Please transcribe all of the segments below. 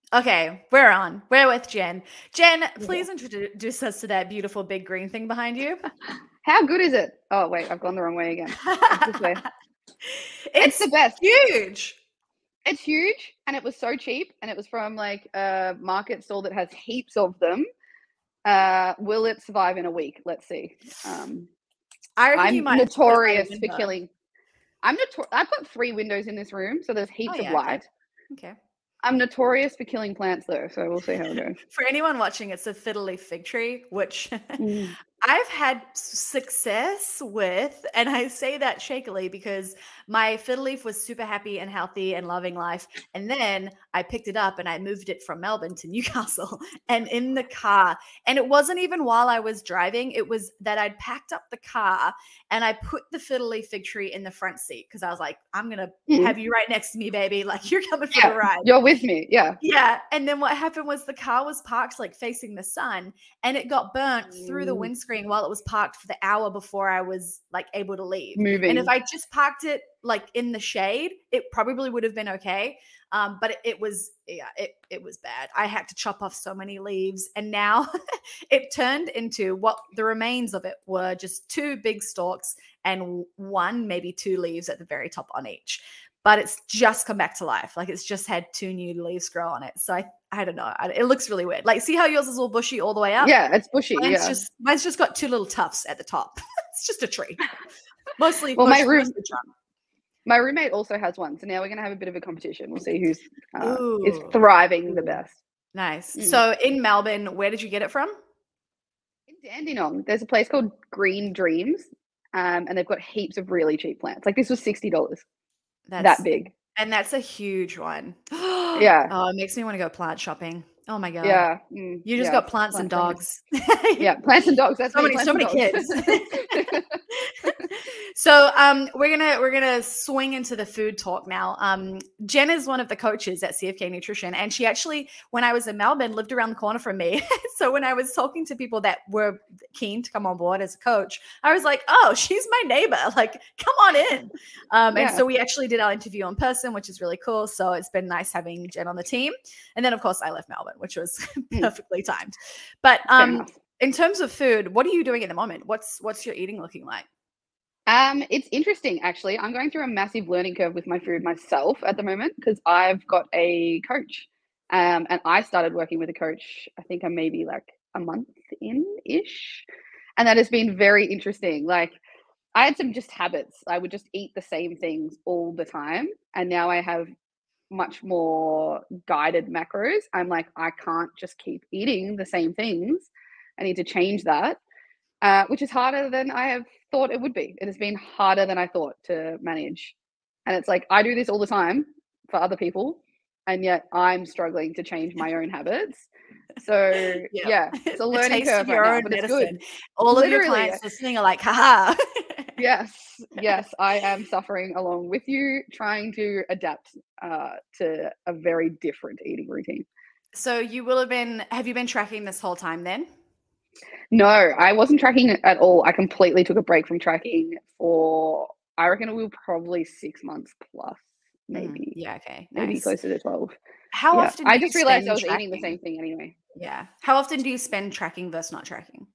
Okay, we're on. We're with Jen. Jen, Yeah. please introduce us to that beautiful big green thing behind you. How good is it? Oh, wait, I've gone the wrong way again. It's this way. It's the It's best. huge. It's huge and it was so cheap and it was from like a market stall that has heaps of them. Will it survive in a week? Let's see. I reckon you I'm might put it by the notorious for window. killing. I've got 3 windows in this room, so there's Oh heaps of yeah, okay. light. Okay. I'm notorious for killing plants though, so we'll see how it goes. For anyone watching, it's a fiddle leaf fig tree, which Mm. I've had success with, and I say that shakily because my fiddle leaf was super happy and healthy and loving life. And then I picked it up and I moved it from Melbourne to Newcastle and in the car. And it wasn't even while I was driving, it was that I'd packed up the car and I put the fiddle leaf fig tree in the front seat because I was like, I'm going to Mm. have you right next to me, baby. Like you're coming for Yeah, the ride. you're with me. Yeah. Yeah, and then what happened was the car was parked, like, facing the sun, and it got burnt through the Mm. windscreen while it was parked for the hour before I was, like, able to leave, and if Moving. I just parked it, like, in the shade, it probably would have been okay, but it was yeah, it was bad. I had to chop off so many leaves, and now it turned into what the remains of it were just 2 big stalks and 1, maybe 2 leaves at the very top on each. But it's just come back to life. Like it's just had 2 new leaves grow on it. So I don't know. It looks really weird. Like see how yours is all bushy all the way up? Yeah, it's bushy. Yeah. Mine's just got 2 little tufts at the top. It's just a tree. Mostly Well, mostly trunk. my roommate also has one, so now we're gonna have a bit of a competition. We'll see who's is Ooh. thriving the Ooh. best. Nice. Mm. So in Melbourne, where did you get it from? In Dandenong, there's a place called Green Dreams, and they've got heaps of really cheap plants. Like this was $60. That big. And that's a huge one. Yeah. Oh, it makes me want to go plant shopping. Oh my God. Yeah. You just Yeah. got plants and Plant dogs. Yeah, plants and dogs. That's so me. many, Plants so and many dogs. kids. So we're gonna swing into the food talk now. Jen is one of the coaches at CFK Nutrition, and she actually, when I was in Melbourne, lived around the corner from me. So when I was talking to people that were keen to come on board as a coach, I was like, "Oh, she's my neighbor! Like, come on in." And Yeah. so we actually did our interview in person, which is really cool. So it's been nice having Jen on the team. And then, of course, I left Melbourne, which was perfectly timed. But Fair enough. in terms of food, what are you doing at the moment? What's your eating looking like? It's interesting actually. I'm going through a massive learning curve with my food myself at the moment because I've got a coach. And I started working with a coach, I think I'm maybe like a month in-ish. And that has been very interesting. Like I had some just habits. I would just eat the same things all the time. And now I have much more guided macros. I'm like, I can't just keep eating the same things. I need to change that, which is harder than I have thought it would be. It has been harder than I thought to manage. And it's like, I do this all the time for other people, and yet I'm struggling to change my own habits. So, Yeah. yeah, it's a The learning taste curve of right your now, own but it's medicine. good. All of your Literally, clients listening are like, haha. yes, yes, I am suffering along with you, trying to adapt to a very different eating routine. So have you been tracking this whole time then? No, I wasn't tracking it at all. I completely took a break from tracking for, I reckon it will probably 6 months plus, maybe, Yeah, okay, maybe nice. closer to 12. How Yeah, often do I you just realized I spend was eating the tracking? same thing anyway. Yeah. How often do you spend tracking versus not tracking?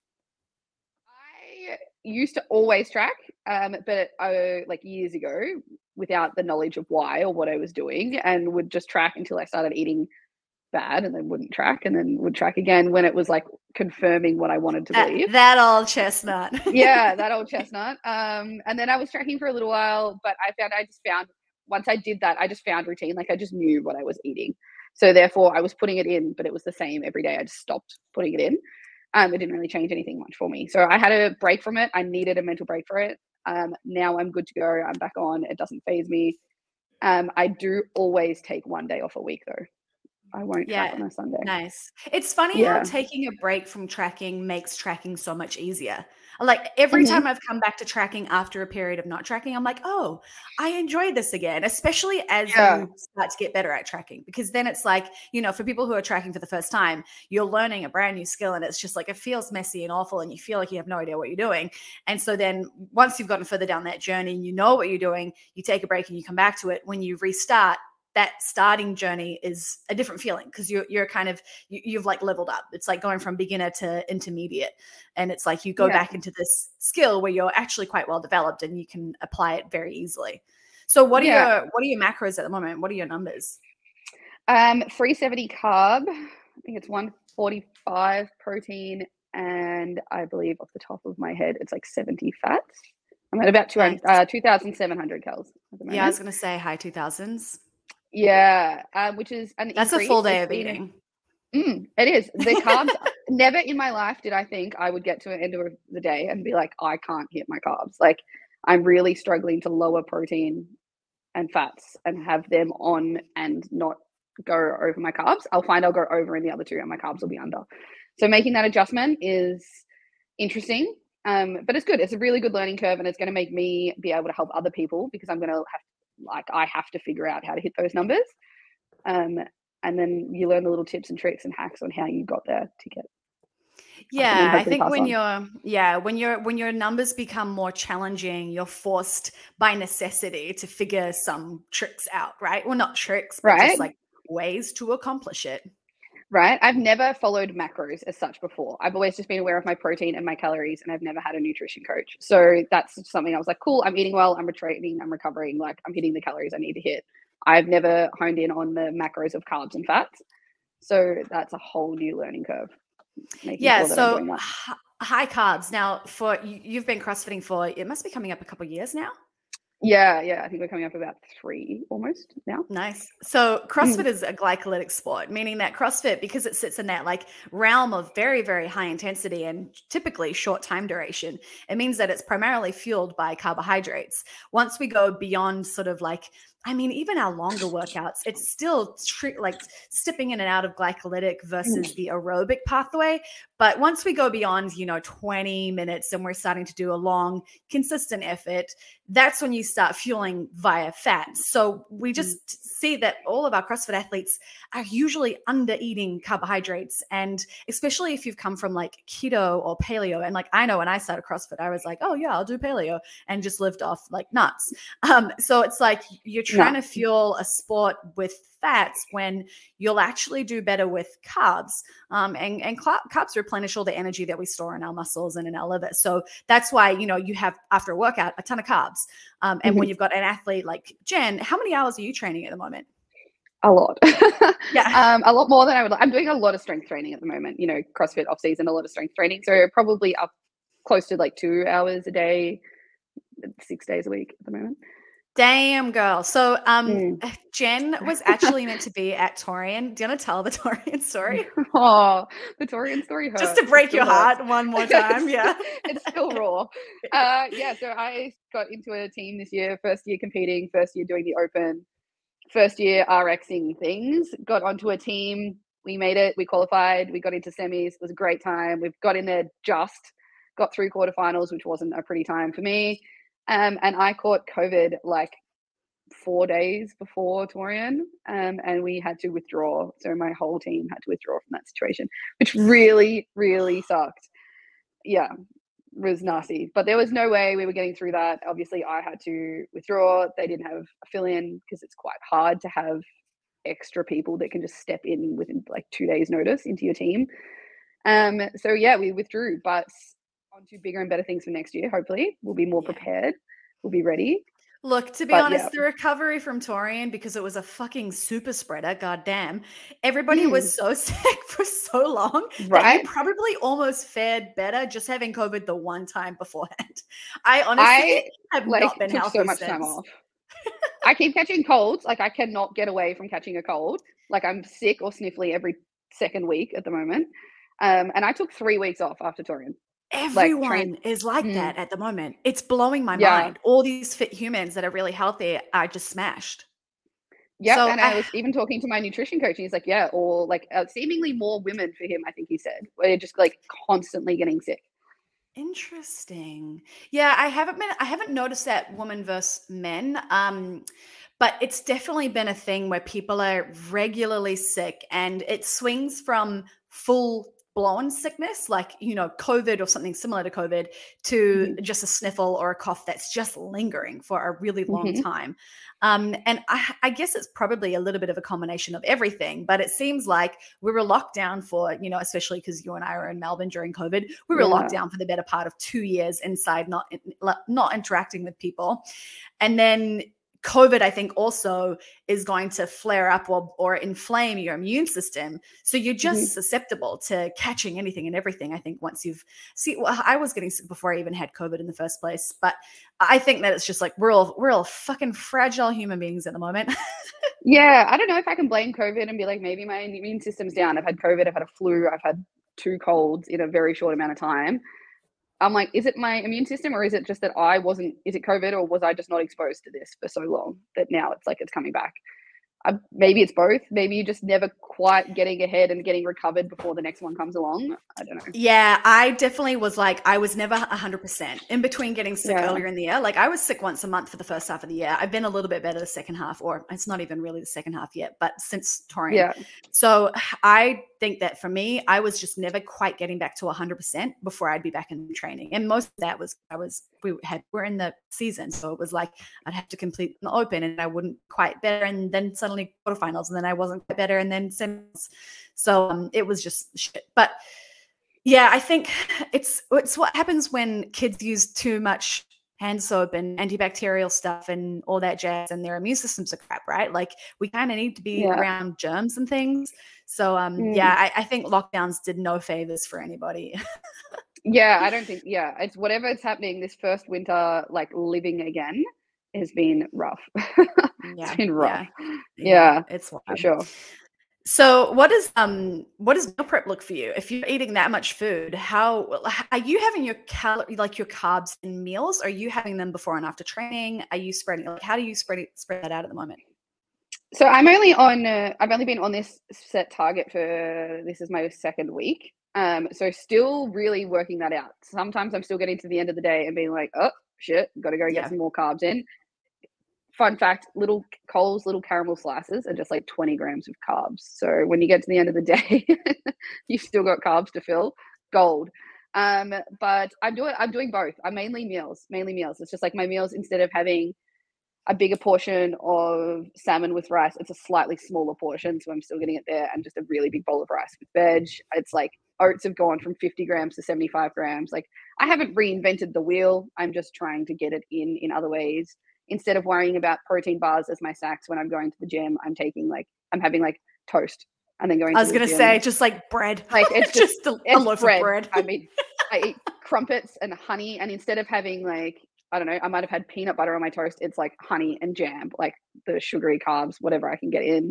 I used to always track, but like years ago, without the knowledge of why or what I was doing, and would just track until I started eating bad and then wouldn't track and then would track again when it was like confirming what I wanted to believe. That old chestnut. Yeah, that old chestnut. And then I was tracking for a little while, but I just found once I did that, I just found routine. Like I just knew what I was eating. So therefore I was putting it in, but it was the same every day. I just stopped putting it in. It didn't really change anything much for me. So I had a break from it. I needed a mental break for it. Now I'm good to go. I'm back on. It doesn't phase me. I do always take one day off a week though. I won't track Yeah, on a Sunday. nice. It's funny how Yeah. taking a break from tracking makes tracking so much easier. Like every Mhm. time I've come back to tracking after a period of not tracking, I'm like, oh, I enjoyed this again, especially as Yeah. you start to get better at tracking. Because then it's like, for people who are tracking for the first time, you're learning a brand new skill and it's just like, it feels messy and awful and you feel like you have no idea what you're doing. And so then once you've gotten further down that journey and you know what you're doing, you take a break and you come back to it. When you restart, that starting journey is a different feeling because you're kind of you've like leveled up. It's like going from beginner to intermediate, and it's like you go back into this skill where you're actually quite well developed and you can apply it very easily. So what are your macros at the moment? What are your numbers? 370 carb. I think it's 145 protein, and I believe off the top of my head, it's like 70 fats. I'm at about 2,700 calories at the moment. Yeah, I was going to say high 2000s. Yeah, which is that's a full day of eating. It is. The carbs, never in my life did I think I would get to the end of the day and be like, I can't hit my carbs. Like, I'm really struggling to lower protein and fats and have them on and not go over my carbs. I'll find I'll go over in the other two and my carbs will be under. So making that adjustment is interesting. But it's good. It's a really good learning curve, and it's going to make me be able to help other people because I'm going to I have to figure out how to hit those numbers. And then you learn the little tips and tricks and hacks on how you got there to get. Yeah, I think when your numbers become more challenging, you're forced by necessity to figure some tricks out, right? Well, not tricks, but just like ways to accomplish it. Right. I've never followed macros as such before. I've always just been aware of my protein and my calories, and I've never had a nutrition coach. So that's something I was like, cool, I'm eating well, I'm retraining, I'm recovering, like I'm hitting the calories I need to hit. I've never honed in on the macros of carbs and fats. So that's a whole new learning curve. So high carbs. Now, for you've been CrossFitting for, it must be coming up a couple of years now. Yeah. I think we're coming up about 3 almost now. Nice. So CrossFit is a glycolytic sport, meaning that CrossFit, because it sits in that like realm of very, very high intensity and typically short time duration, it means that it's primarily fueled by carbohydrates. Once we go beyond sort of like, I mean, even our longer workouts, it's still like stepping in and out of glycolytic versus the aerobic pathway. But once we go beyond, 20 minutes and we're starting to do a long, consistent effort, that's when you start fueling via fat. So we just see that all of our CrossFit athletes are usually under eating carbohydrates. And especially if you've come from like keto or paleo. And like, I know when I started CrossFit, I was like, oh yeah, I'll do paleo and just lived off like nuts. So it's like you're trying to fuel a sport with fats when you'll actually do better with carbs. And carbs replenish all the energy that we store in our muscles and in our liver. So that's why, you have after a workout, a ton of carbs. And when you've got an athlete like Jen, how many hours are you training at the moment? A lot. A lot more than I would like. I'm doing a lot of strength training at the moment, CrossFit off season, a lot of strength training. So probably up close to like 2 hours a day, 6 days a week at the moment. Damn, girl. So Jen was actually meant to be at Torian. Do you want to tell the Torian story? Oh, the Torian story hurts. Just to break your heart one more time. Yeah. It's still raw. So I got into a team this year, first year competing, first year doing the open, first year RXing things, got onto a team. We made it. We qualified. We got into semis. It was a great time. We've got in there got through quarterfinals, which wasn't a pretty time for me. And I caught COVID like 4 days before Torian, and we had to withdraw. So my whole team had to withdraw from that situation, which really, really sucked. Yeah, was nasty. But there was no way we were getting through that. Obviously, I had to withdraw. They didn't have a fill-in because it's quite hard to have extra people that can just step in within like 2 days' notice into your team. So yeah, we withdrew, but on to bigger and better things for next year. Hopefully we'll be more prepared. We'll be ready. Look, to be honest, the recovery from Torian, because it was a fucking super spreader, goddamn, everybody was so sick for so long that you probably almost fared better just having COVID the one time beforehand. I honestly have not been healthy so much time off. I keep catching colds. Like I cannot get away from catching a cold. Like I'm sick or sniffly every second week at the moment. And I took 3 weeks off after Torian. Everyone is like that at the moment. It's blowing my mind. All these fit humans that are really healthy are just smashed. Yeah, so and I was even talking to my nutrition coach, and he's like, yeah, or like seemingly more women for him, I think he said, where they're just like constantly getting sick. Interesting. Yeah, I haven't noticed that women versus men. But it's definitely been a thing where people are regularly sick, and it swings from full blown sickness, like, you know, COVID or something similar to COVID, to just a sniffle or a cough that's just lingering for a really long time. And I guess it's probably a little bit of a combination of everything, but it seems like we were locked down for, you know, especially because you and I were in Melbourne during COVID, we were locked down for the better part of 2 years inside, not interacting with people. And then COVID, I think, also is going to flare up or inflame your immune system. So you're just susceptible to catching anything and everything. I think once I was getting sick before I even had COVID in the first place. But I think that it's just like we're all fucking fragile human beings at the moment. Yeah, I don't know if I can blame COVID and be like, maybe my immune system's down. I've had COVID, I've had a flu, I've had 2 colds in a very short amount of time. I'm like, is it my immune system, or is it just that is it COVID, or was I just not exposed to this for so long that now it's like it's coming back? Maybe it's both. Maybe you're just never quite getting ahead and getting recovered before the next one comes along. I don't know. Yeah, I definitely was like, I was never 100% in between getting sick earlier in the year. Like I was sick once a month for the first half of the year. I've been a little bit better the second half, or it's not even really the second half yet, but since touring. Yeah. So I think that for me, I was just never quite getting back to 100% before I'd be back in training. And most of that was, we're in the season. So it was like, I'd have to complete the open and I wouldn't quite better. And then suddenly quarterfinals, and then I wasn't quite better. And then semis. So it was just shit. But yeah, I think it's what happens when kids use too much hand soap and antibacterial stuff and all that jazz, and their immune systems are crap, right? Like we kind of need to be around germs and things. So I think lockdowns did no favors for anybody. Yeah, I don't think, it's whatever's happening this first winter, like living again has been rough. It's been rough. Yeah, it's wild. For sure. So what does meal prep look for you? If you're eating that much food, how are you having your carbs in meals? Are you having them before and after training? Are you spreading, how do you spread that out at the moment? So I've only been on this set target for, this is my second week. So still really working that out. Sometimes I'm still getting to the end of the day and being like, oh shit, got to go get some more carbs in. Fun fact, little Coles, little caramel slices are just like 20 grams of carbs. So when you get to the end of the day, you've still got carbs to fill. Gold. But I'm doing both. I'm mainly meals. It's just like my meals, instead of having a bigger portion of salmon with rice, it's a slightly smaller portion. So I'm still getting it there, and just a really big bowl of rice with veg. It's like oats have gone from 50 grams to 75 grams. Like I haven't reinvented the wheel. I'm just trying to get it in other ways. Instead of worrying about protein bars as my snacks when I'm going to the gym, I'm having like toast and then going. I was going to say just like bread, like it's just a loaf of bread. I mean, I eat crumpets and honey, and instead of having like, I don't know, I might have had peanut butter on my toast, it's like honey and jam, like the sugary carbs, whatever I can get in.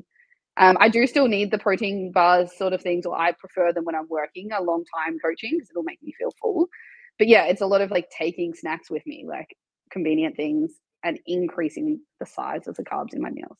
I do still need the protein bars sort of things, or I prefer them when I'm working a long time coaching because it'll make me feel full. But yeah, it's a lot of like taking snacks with me, like convenient things, and increasing the size of the carbs in my meals.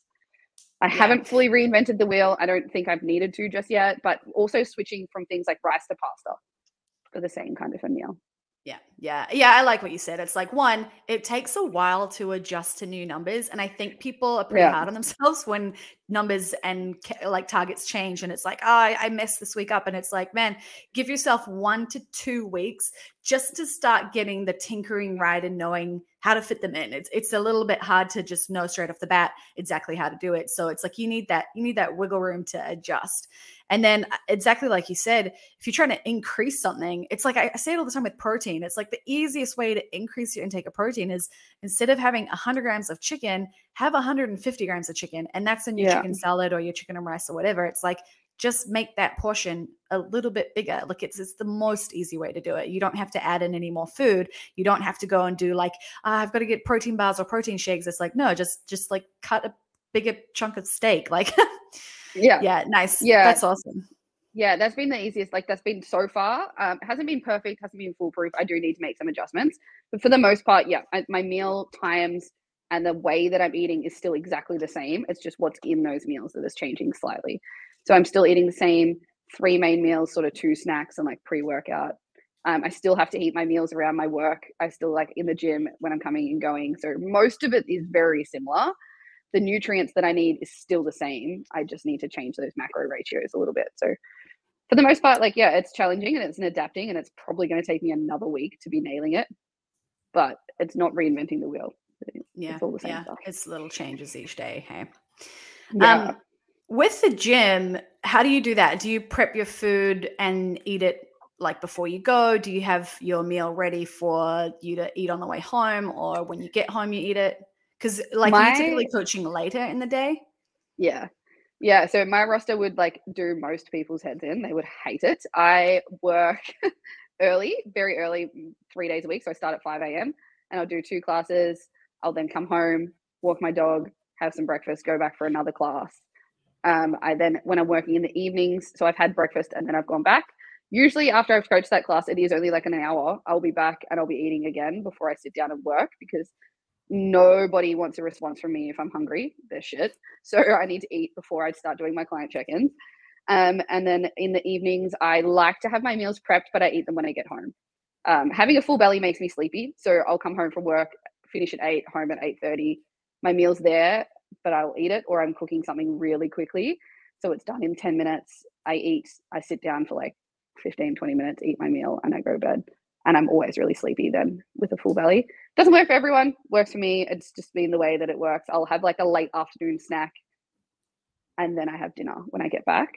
I haven't fully reinvented the wheel. I don't think I've needed to just yet, but also switching from things like rice to pasta for the same kind of a meal. Yeah. I like what you said. It's like, one, it takes a while to adjust to new numbers. And I think people are pretty hard on themselves when numbers and like targets change. And it's like, oh, I messed this week up. And it's like, man, give yourself 1 to 2 weeks just to start getting the tinkering right and knowing how to fit them in. It's a little bit hard to just know straight off the bat exactly how to do it. So it's like, you need that wiggle room to adjust. And then exactly like you said, if you're trying to increase something, it's like I say it all the time with protein. It's like the easiest way to increase your intake of protein is, instead of having 100 grams of chicken, have 150 grams of chicken. And that's in your chicken salad or your chicken and rice or whatever. It's like, just make that portion a little bit bigger. Like it's the most easy way to do it. You don't have to add in any more food. You don't have to go and do like, I've got to get protein bars or protein shakes. It's like, no, just like cut a bigger chunk of steak. Like, yeah, nice. Yeah, that's awesome. Yeah, that's been the easiest. Like that's been so far. Hasn't been perfect, hasn't been foolproof. I do need to make some adjustments, but for the most part, my meal times and the way that I'm eating is still exactly the same. It's just what's in those meals that is changing slightly. So I'm still eating the same 3 main meals, sort of 2 snacks and like pre-workout. I still have to eat my meals around my work. I still like in the gym when I'm coming and going. So most of it is very similar. The nutrients that I need is still the same. I just need to change those macro ratios a little bit. So for the most part, like, yeah, it's challenging and it's an adapting, and it's probably going to take me another week to be nailing it, but it's not reinventing the wheel. Yeah. It's all the same Yeah. stuff. It's little changes each day. Hey. Yeah. With the gym, how do you do that? Do you prep your food and eat it like before you go? Do you have your meal ready for you to eat on the way home, or when you get home you eat it? Because like, are you My typically coaching later in the day? Yeah. Yeah, so my roster would, like, do most people's heads in. They would hate it. I work early, very early, 3 days a week. So I start at 5 a.m. and I'll do 2 classes. I'll then come home, walk my dog, have some breakfast, go back for another class. I then, when I'm working in the evenings, so I've had breakfast and then I've gone back. Usually after I've coached that class, it is only like an hour. I'll be back and I'll be eating again before I sit down and work, because nobody wants a response from me if I'm hungry. They're shit. So I need to eat before I start doing my client check-ins. And then in the evenings, I like to have my meals prepped, but I eat them when I get home. Having a full belly makes me sleepy. So I'll come home from work, finish at 8, home at 8:30. My meal's there, but I'll eat it, or I'm cooking something really quickly. So it's done in 10 minutes. I eat, I sit down for like 15, 20 minutes, eat my meal, and I go to bed. And I'm always really sleepy then with a full belly. Doesn't work for everyone, works for me. It's just been the way that it works. I'll have like a late afternoon snack and then I have dinner when I get back.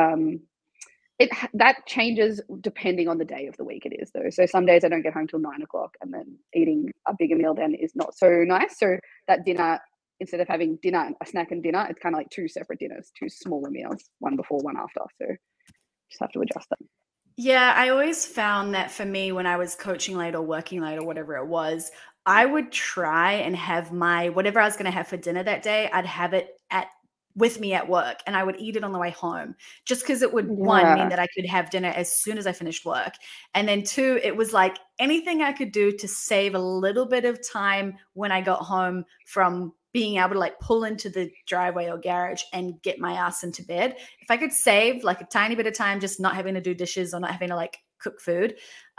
That changes depending on the day of the week it is, though. So some days I don't get home till 9 o'clock, and then eating a bigger meal then is not so nice. So that dinner, instead of having dinner, a snack and dinner, it's kind of like 2 separate dinners, 2 smaller meals, one before, one after. So just have to adjust that. Yeah, I always found that for me, when I was coaching late or working late or whatever it was, I would try and have my whatever I was going to have for dinner that day, I'd have it at with me at work, and I would eat it on the way home, just because it would, one, mean Yeah. that I could have dinner as soon as I finished work. And then two, it was like anything I could do to save a little bit of time when I got home from being able to like pull into the driveway or garage and get my ass into bed. If I could save like a tiny bit of time, just not having to do dishes or not having to like cook food,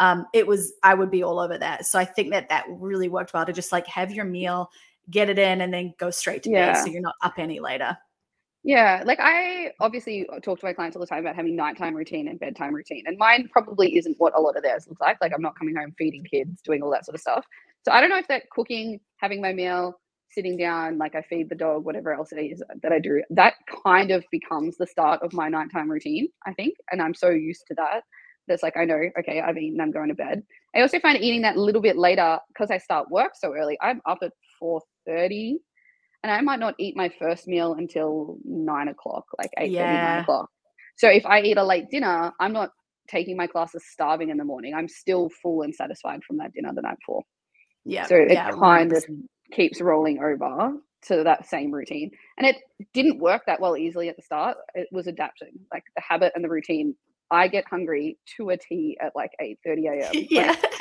I would be all over that. So I think that really worked well, to just like have your meal, get it in, and then go straight to bed, Yeah. so you're not up any later. Yeah, like, I obviously talk to my clients all the time about having nighttime routine and bedtime routine, and mine probably isn't what a lot of theirs looks like. Like, I'm not coming home feeding kids, doing all that sort of stuff. So I don't know if that cooking, having my meal, sitting down, like I feed the dog, whatever else it is that I do, that kind of becomes the start of my nighttime routine, I think. And I'm so used to that. That's like, I know, okay, I've eaten, I'm going to bed. I also find eating that little bit later, because I start work so early. I'm up at 4:30, and I might not eat my first meal until 9 o'clock, like 8:30, 9 Yeah. o'clock. So if I eat a late dinner, I'm not taking my classes starving in the morning. I'm still full and satisfied from that dinner the night before. Yeah. So it Yeah. kind of 100%. keeps rolling over to that same routine. And it didn't work that well easily at the start. It was adapting, like the habit and the routine. I get hungry to a T at like 8:30 a.m. Yeah. Like,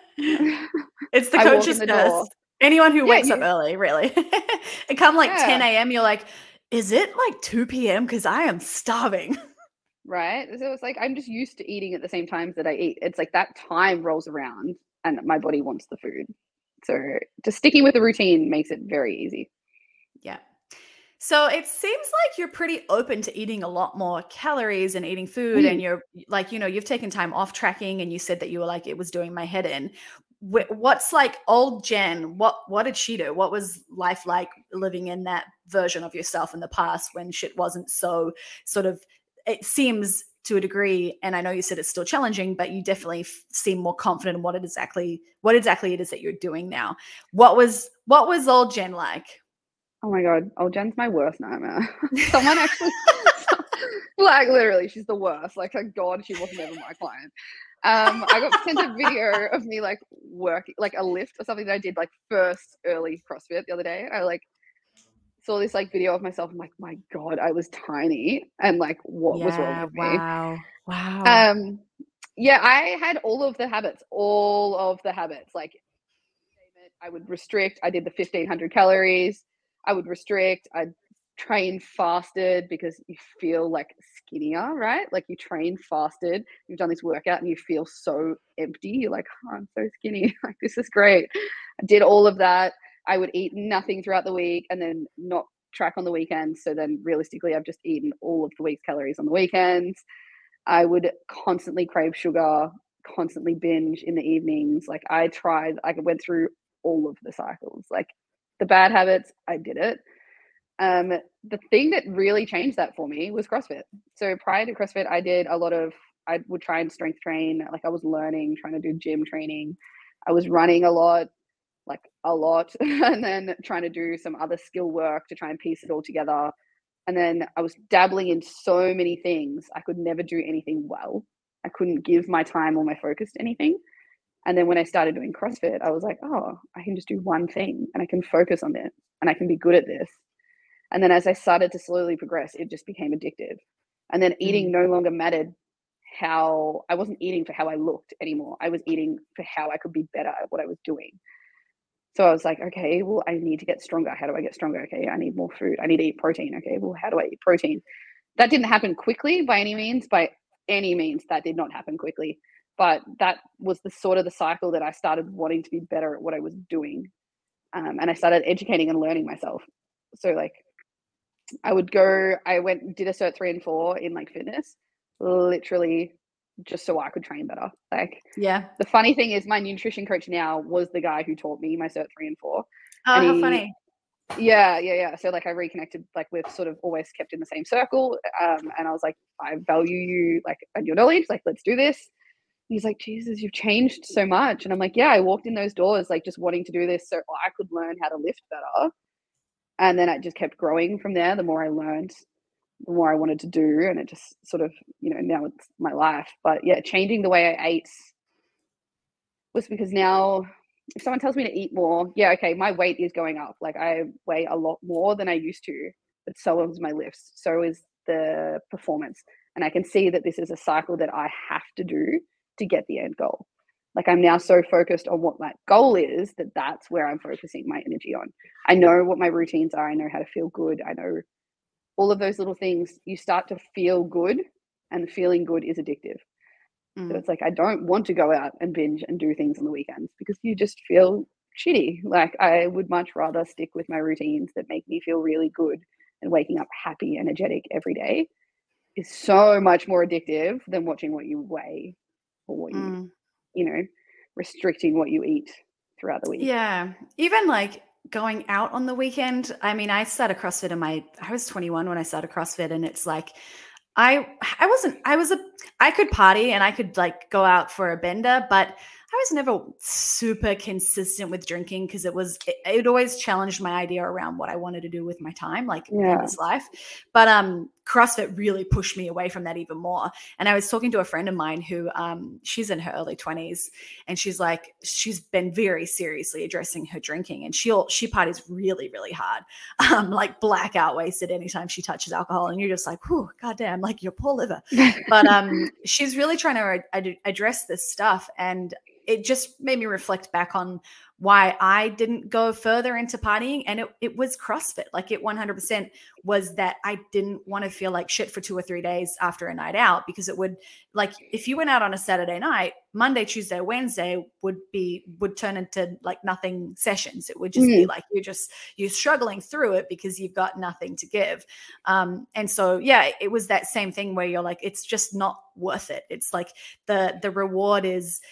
It's the I walk in coach's the curse. door. Anyone who Yeah, wakes up early, really. And come like 10 yeah. a.m., you're like, is it like 2 p.m.? Because I am starving. Right? So it's like I'm just used to eating at the same times that I eat. It's like that time rolls around and my body wants the food. So just sticking with the routine makes it very easy. Yeah. So it seems like you're pretty open to eating a lot more calories and eating food, and Mm. you're like, you've taken time off tracking, and you said that you were like, it was doing my head in. What's like old Jen? What did she do? What was life like living in that version of yourself in the past, when shit wasn't so sort of, it seems to a degree, and I know you said it's still challenging, but you definitely seem more confident in what exactly it is that you're doing now. What was old Jen like? Oh my God. Oh, Jen's my worst nightmare. Someone actually, like, literally, she's the worst. Like, thank God she wasn't ever my client. I got sent a video of me like working, like a lift or something that I did like first early CrossFit the other day. I like saw this like video of myself. I'm like, my God, I was tiny, and like, what was wrong Yeah, with me? wow. Wow. Um, yeah, I had all of the habits. Like, I would restrict. I did the 1,500 calories. I would restrict. I'd train fasted, because you feel like skinnier, right? Like, you train fasted. You've done this workout and you feel so empty. You're like, oh, I'm so skinny. Like, this is great. I did all of that. I would eat nothing throughout the week and then not track on the weekends. So then realistically, I've just eaten all of the week's calories on the weekends. I would constantly crave sugar, constantly binge in the evenings. Like I went through all of the cycles. Like the bad habits, I did it. The thing that really changed that for me was CrossFit. So prior to CrossFit, I would try and strength train. Like I was learning, trying to do gym training. I was running a lot, like a lot, and then trying to do some other skill work to try and piece it all together. And then I was dabbling in so many things. I could never do anything well. I couldn't give my time or my focus to anything. And then when I started doing CrossFit, I was like, oh, I can just do one thing and I can focus on it and I can be good at this. And then as I started to slowly progress, it just became addictive. And then eating no longer mattered. How I wasn't eating for how I looked anymore. I was eating for how I could be better at what I was doing. So I was like, okay, well, I need to get stronger. How do I get stronger? Okay, I need more food. I need to eat protein. Okay, well, how do I eat protein? That didn't happen quickly by any means. By any means, that did not happen quickly. But that was the sort of the cycle that I started wanting to be better at what I was doing. And I started educating and learning myself. So like I did a cert 3 and 4 in like fitness, literally just so I could train better. Like, Yeah. the funny thing is my nutrition coach now was the guy who taught me my cert 3 and 4. Oh, And how funny. Yeah. So like I reconnected, like we've sort of always kept in the same circle. And I was like, I value you, like, and your knowledge, like, let's do this. He's like, Jesus, you've changed so much. And I'm like, yeah, I walked in those doors, like just wanting to do this so I could learn how to lift better. And then it just kept growing from there. The more I learned, the more I wanted to do. And it just sort of, now it's my life. But yeah, changing the way I ate was because now if someone tells me to eat more, yeah, okay, my weight is going up. Like I weigh a lot more than I used to, but so is my lifts. So is the performance. And I can see that this is a cycle that I have to do to get the end goal. Like I'm now so focused on what my goal is that that's where I'm focusing my energy on. I know what my routines are. I know how to feel good. I know all of those little things. You start to feel good, and feeling good is addictive. So it's like, I don't want to go out and binge and do things on the weekends because you just feel shitty. Like I would much rather stick with my routines that make me feel really good, and waking up happy, energetic every day is so much more addictive than watching what you weigh or what restricting what you eat throughout the week. Yeah. Even like going out on the weekend. I mean, I started CrossFit I was 21 when I started CrossFit, and it's like I could party and I could like go out for a bender, but I was never super consistent with drinking because it always challenged my idea around what I wanted to do with my time, like in this life. But CrossFit really pushed me away from that even more. And I was talking to a friend of mine who she's in her early 20s, and she's been very seriously addressing her drinking, and she parties really, really hard, like blackout wasted anytime she touches alcohol, and you're just like, whew, goddamn, like your poor liver. But she's really trying to address this stuff, and it just made me reflect back on why I didn't go further into partying. And it was CrossFit. Like it 100% was that I didn't want to feel like shit for 2 or 3 days after a night out, because it would, like, if you went out on a Saturday night, Monday, Tuesday, Wednesday would turn into like nothing sessions. It would just be like, you're struggling through it because you've got nothing to give. And so, yeah, it was that same thing where you're like, it's just not worth it. It's like the reward is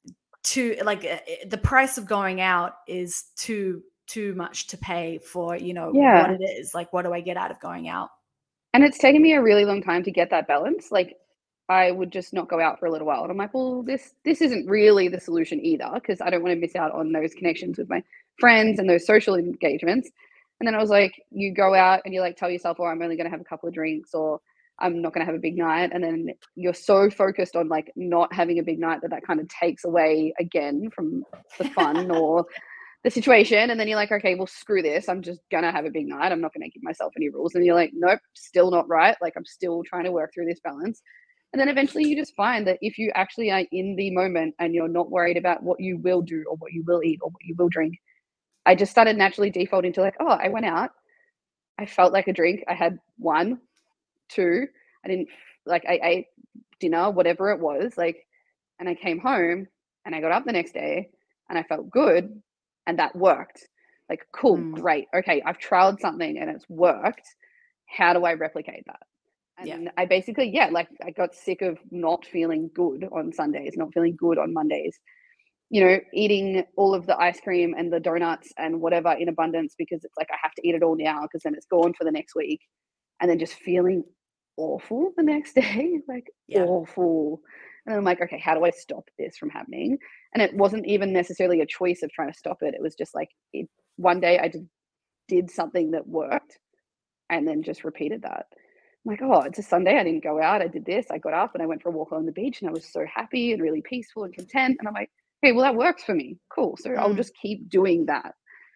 the price of going out is too much to pay for, what it is. Like, what do I get out of going out? And it's taken me a really long time to get that balance. Like I would just not go out for a little while. And I'm like, well, this isn't really the solution either, because I don't want to miss out on those connections with my friends and those social engagements. And then I was like, you go out and you like tell yourself, oh, I'm only going to have a couple of drinks, or I'm not going to have a big night. And then you're so focused on like not having a big night that kind of takes away again from the fun or the situation. And then you're like, okay, well, screw this. I'm just going to have a big night. I'm not going to give myself any rules. And you're like, nope, still not right. Like I'm still trying to work through this balance. And then eventually you just find that if you actually are in the moment and you're not worried about what you will do or what you will eat or what you will drink, I just started naturally defaulting to like, oh, I went out, I felt like a drink, I had 1, 2, I ate dinner, whatever it was, like, and I came home and I got up the next day and I felt good, and that worked. Like, cool, great. Okay, I've trialed something and it's worked. How do I replicate that? Yeah. And I basically, like I got sick of not feeling good on Sundays, not feeling good on Mondays, eating all of the ice cream and the donuts and whatever in abundance because it's like I have to eat it all now because then it's gone for the next week. And then just feeling awful the next day, like Yeah. awful. And I'm like, okay, how do I stop this from happening? And it wasn't even necessarily a choice of trying to stop it. It was just like one day I just did something that worked and then just repeated that. I'm like, oh, it's a Sunday. I didn't go out. I did this. I got up and I went for a walk on the beach and I was so happy and really peaceful and content. And I'm like, hey, well, that works for me. Cool. So I'll just keep doing that.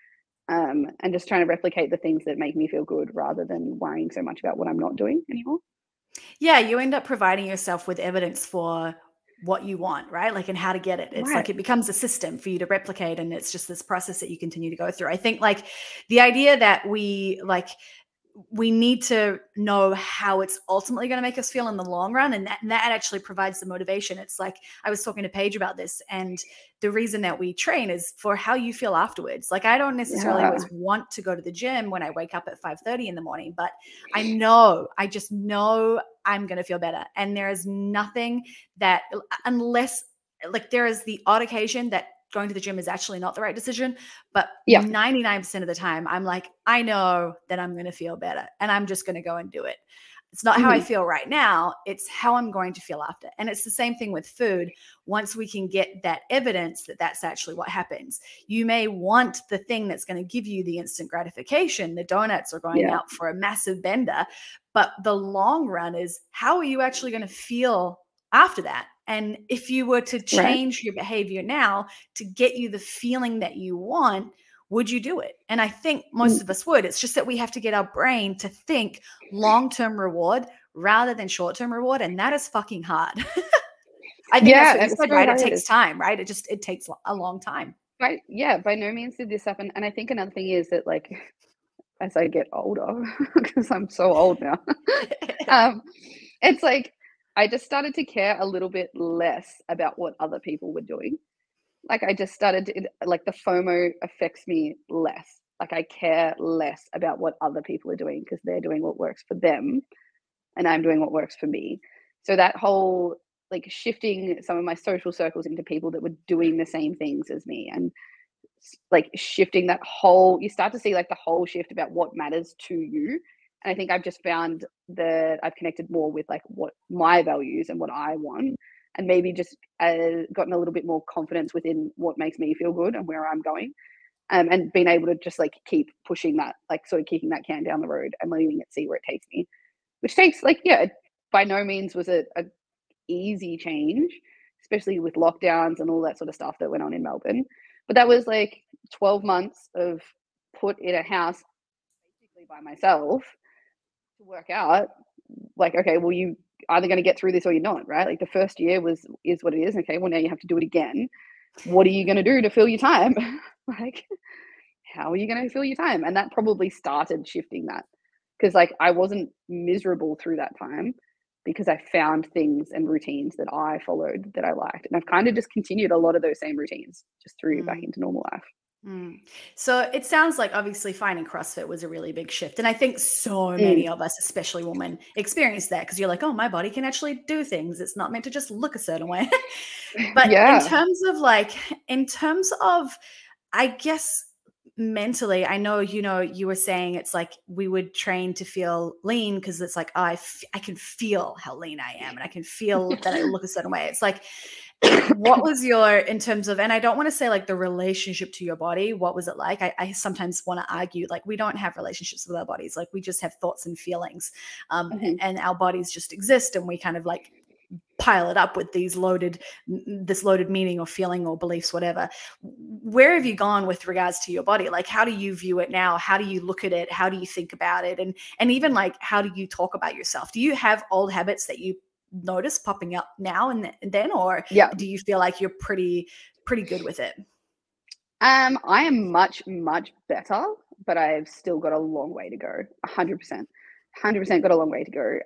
And just trying to replicate the things that make me feel good rather than worrying so much about what I'm not doing anymore. Yeah, you end up providing yourself with evidence for what you want, right? Like, and how to get it. It's Right. like it becomes a system for you to replicate, and it's just this process that you continue to go through. I think like the idea that we need to know how it's ultimately going to make us feel in the long run, and that actually provides the motivation. It's like I was talking to Paige about this, and the reason that we train is for how you feel afterwards. Like I don't necessarily Yeah. always want to go to the gym when I wake up at 5:30 in the morning, but I just know I'm going to feel better. And there is nothing that, unless like there is the odd occasion that going to the gym is actually not the right decision, but Yeah. 99% of the time I'm like, I know that I'm going to feel better and I'm just going to go and do it. It's not how I feel right now, it's how I'm going to feel after. And it's the same thing with food. Once we can get that evidence that that's actually what happens, you may want the thing that's going to give you the instant gratification, the donuts are going out for a massive bender, but the long run is how are you actually going to feel after that? And if you were to Right. change your behavior now to get you the feeling that you want, would you do it? And I think most of us would. It's just that we have to get our brain to think long-term reward rather than short-term reward. And that is fucking hard. I think that's what you It's said, so right? It hard. takes time, right? It takes a long time. By no means did this happen. And I think another thing is that like as I get older, because I'm so old now, um, it's like I just started to care a little bit less about what other people were doing. Like I just started to, like the FOMO affects me less. Like I care less about what other people are doing because they're doing what works for them and I'm doing what works for me. So that whole like shifting some of my social circles into people that were doing the same things as me and like shifting that whole, you start to see like the whole shift about what matters to you. And I think I've just found that I've connected more with like what my values and what I want, and maybe just gotten a little bit more confidence within what makes me feel good and where I'm going, and being able to just like keep pushing that, like sort of kicking that can down the road and letting it see where it takes me, which takes like, yeah, by no means was it a easy change, especially with lockdowns and all that sort of stuff that went on in Melbourne. But that was like 12 months of put in a house basically by myself to work out. Like, okay, well, you either going to get through this or you're not, right? Like the first year is what it is. Okay, well now you have to do it again. What are you going to do to fill your time? Like, how are you going to fill your time? And that probably started shifting that because like I wasn't miserable through that time because I found things and routines that I followed that I liked. And I've kind of just continued a lot of those same routines just through back Mm. into normal life. So it sounds like obviously finding CrossFit was a really big shift. And I think so Mm. many of us, especially women, experience that because you're like, oh, my body can actually do things. It's not meant to just look a certain way. But Yeah. in terms of, I guess, mentally, I know, you were saying it's like we would train to feel lean because it's like, oh, I can feel how lean I am and I can feel that I look a certain way. It's like, what was in terms of, and I don't want to say like the relationship to your body, what was it like? I sometimes want to argue like we don't have relationships with our bodies, like we just have thoughts and feelings, Mm-hmm. and our bodies just exist, and we kind of like pile it up with this loaded meaning or feeling or beliefs, whatever. Where have you gone with regards to your body? Like, how do you view it now? How do you look at it? How do you think about it? And even like, how do you talk about yourself? Do you have old habits that you notice popping up now and then, or Yeah. do you feel like you're pretty good with it? I am much, much better, but I've still got a long way to go. 100%. 100% got a long way to go.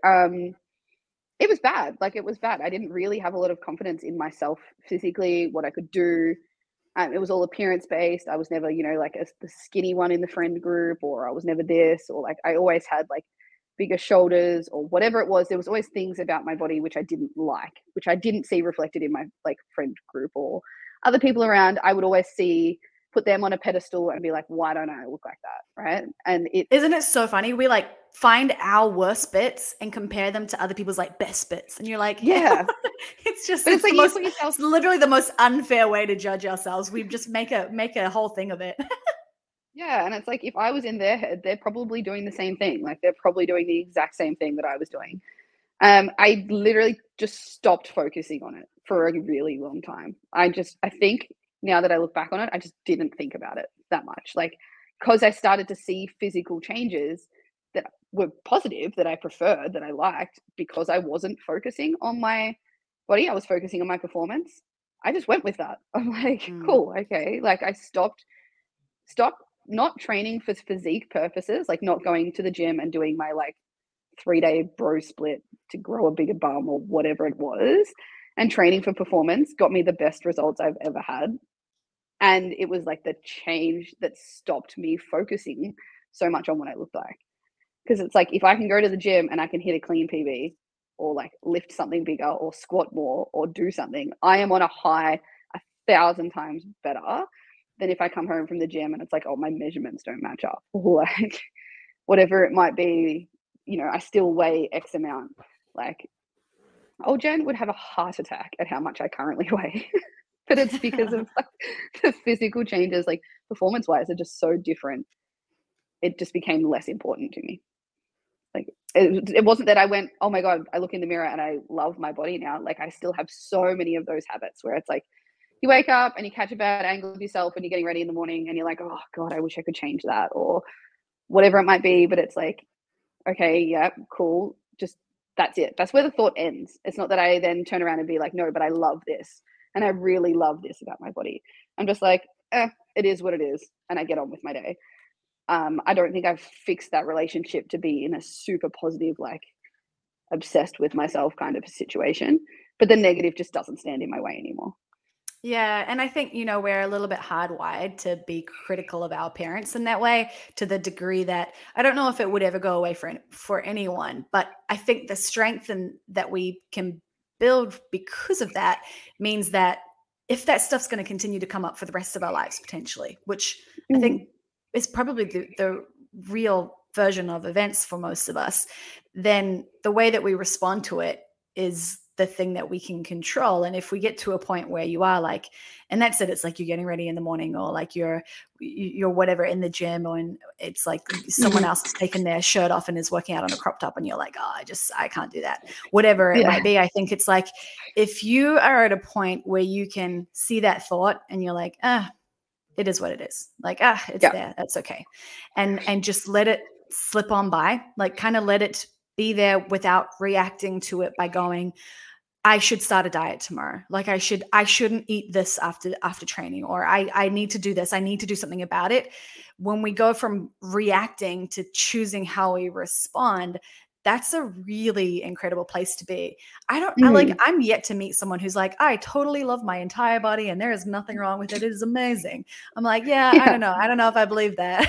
It was bad. Like it was bad. I didn't really have a lot of confidence in myself physically, what I could do. It was all appearance based. I was never, like the skinny one in the friend group, or I was never this, or like I always had like bigger shoulders or whatever it was. There was always things about my body which I didn't like, which I didn't see reflected in my like friend group or other people around. I would always put them on a pedestal and be like, why don't I look like that? Right. And isn't it so funny? We like find our worst bits and compare them to other people's like best bits. And you're like, yeah, it's just, but it's like it's literally the most unfair way to judge ourselves. We just make a whole thing of it. Yeah. And it's like, if I was in their head, they're probably doing the same thing. Like they're probably doing the exact same thing that I was doing. I literally just stopped focusing on it for a really long time. I think now that I look back on it, I just didn't think about it that much. Like, because I started to see physical changes that were positive, that I preferred, that I liked, because I wasn't focusing on my body, I was focusing on my performance. I just went with that. I'm like, cool, okay. Like I stopped not training for physique purposes, like not going to the gym and doing my like 3-day bro split to grow a bigger bum or whatever it was, and training for performance got me the best results I've ever had. And it was like the change that stopped me focusing so much on what I looked like. Because it's like, if I can go to the gym and I can hit a clean PB or like lift something bigger or squat more or do something, I am on a high 1,000 times better than if I come home from the gym and it's like, oh, my measurements don't match up, or like whatever it might be. You know, I still weigh X amount. Like, old Jen would have a heart attack at how much I currently weigh. But it's because of like the physical changes, like performance wise, are just so different. It just became less important to me. Like, it wasn't that I went, oh my God, I look in the mirror and I love my body now. Like, I still have so many of those habits where it's like, you wake up and you catch a bad angle of yourself when you're getting ready in the morning and you're like, oh God, I wish I could change that, or whatever it might be. But it's like, okay, yeah, cool. Just that's it. That's where the thought ends. It's not that I then turn around and be like, no, but I love this. And I really love this about my body. I'm just like, it is what it is. And I get on with my day. I don't think I've fixed that relationship to be in a super positive, like obsessed with myself kind of situation. But the negative just doesn't stand in my way anymore. Yeah. And I think, we're a little bit hardwired to be critical of our parents in that way, to the degree that I don't know if it would ever go away for anyone. But I think the strength that we can build because of that means that if that stuff's going to continue to come up for the rest of our lives, potentially, which I think is probably the real version of events for most of us, then the way that we respond to it is the thing that we can control. And if we get to a point where you are like, and that's it, it's like you're getting ready in the morning, or like you're whatever in the gym, or it's like someone else has taken their shirt off and is working out on a crop top, and you're like, oh, I can't do that. Whatever it might be. I think it's like, if you are at a point where you can see that thought and you're like, it is what it is. Like, it's there. That's okay. And just let it slip on by, like kind of let it be there without reacting to it by going, I should start a diet tomorrow. Like I shouldn't eat this after training, or I need to do this. I need to do something about it. When we go from reacting to choosing how we respond, that's a really incredible place to be. I'm yet to meet someone who's like, I totally love my entire body and there is nothing wrong with it. It is amazing. I'm like, I don't know. I don't know if I believe that.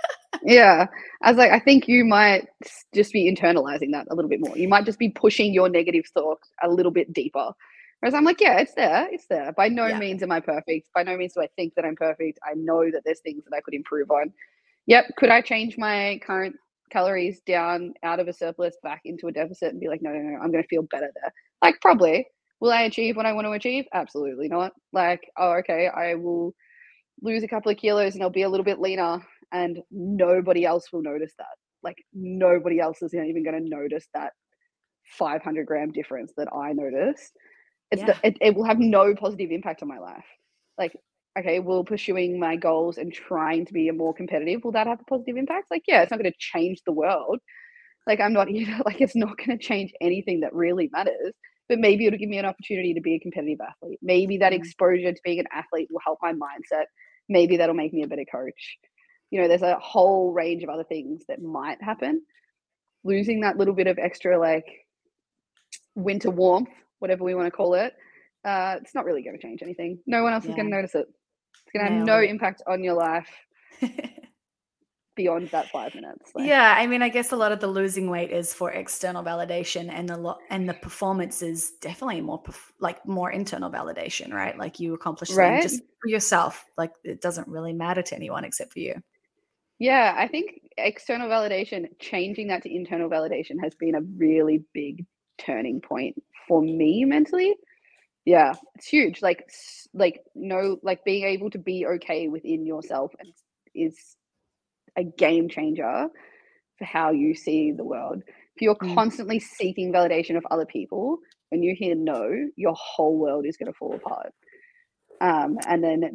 Yeah. I was like, I think you might just be internalizing that a little bit more. You might just be pushing your negative thoughts a little bit deeper. Whereas I'm like, yeah, it's there. It's there. By no means am I perfect. By no means do I think that I'm perfect. I know that there's things that I could improve on. Yep. Could I change my current calories down out of a surplus back into a deficit and be like, no, I'm going to feel better there? Like, probably. Will I achieve what I want to achieve? Absolutely not. Like, oh, okay, I will lose a couple of kilos and I'll be a little bit leaner, and nobody else will notice that. Like, nobody else is even going to notice that 500-gram difference that I noticed. It will have no positive impact on my life. Like, okay, will pursuing my goals and trying to be more competitive, will that have a positive impact? Like, yeah, it's not going to change the world. Like, I'm not here, like, it's not going to change anything that really matters. But maybe it'll give me an opportunity to be a competitive athlete. Maybe that exposure to being an athlete will help my mindset. Maybe that'll make me a better coach. There's a whole range of other things that might happen. Losing that little bit of extra, like, winter warmth, whatever we want to call it, it's not really going to change anything. No one else is going to notice it. It's going to have no impact on your life beyond that 5 minutes. Like, Yeah, I mean, I guess a lot of the losing weight is for external validation, and the performance is definitely more internal validation, right? Like you accomplish something right? just for yourself. Like it doesn't really matter to anyone except for you. Yeah, I think external validation, changing that to internal validation has been a really big turning point for me mentally. Yeah, it's huge. Like no, like being able to be okay within yourself and is a game changer for how you see the world. If you're Mm. constantly seeking validation of other people, when you hear no, your whole world is going to fall apart. And then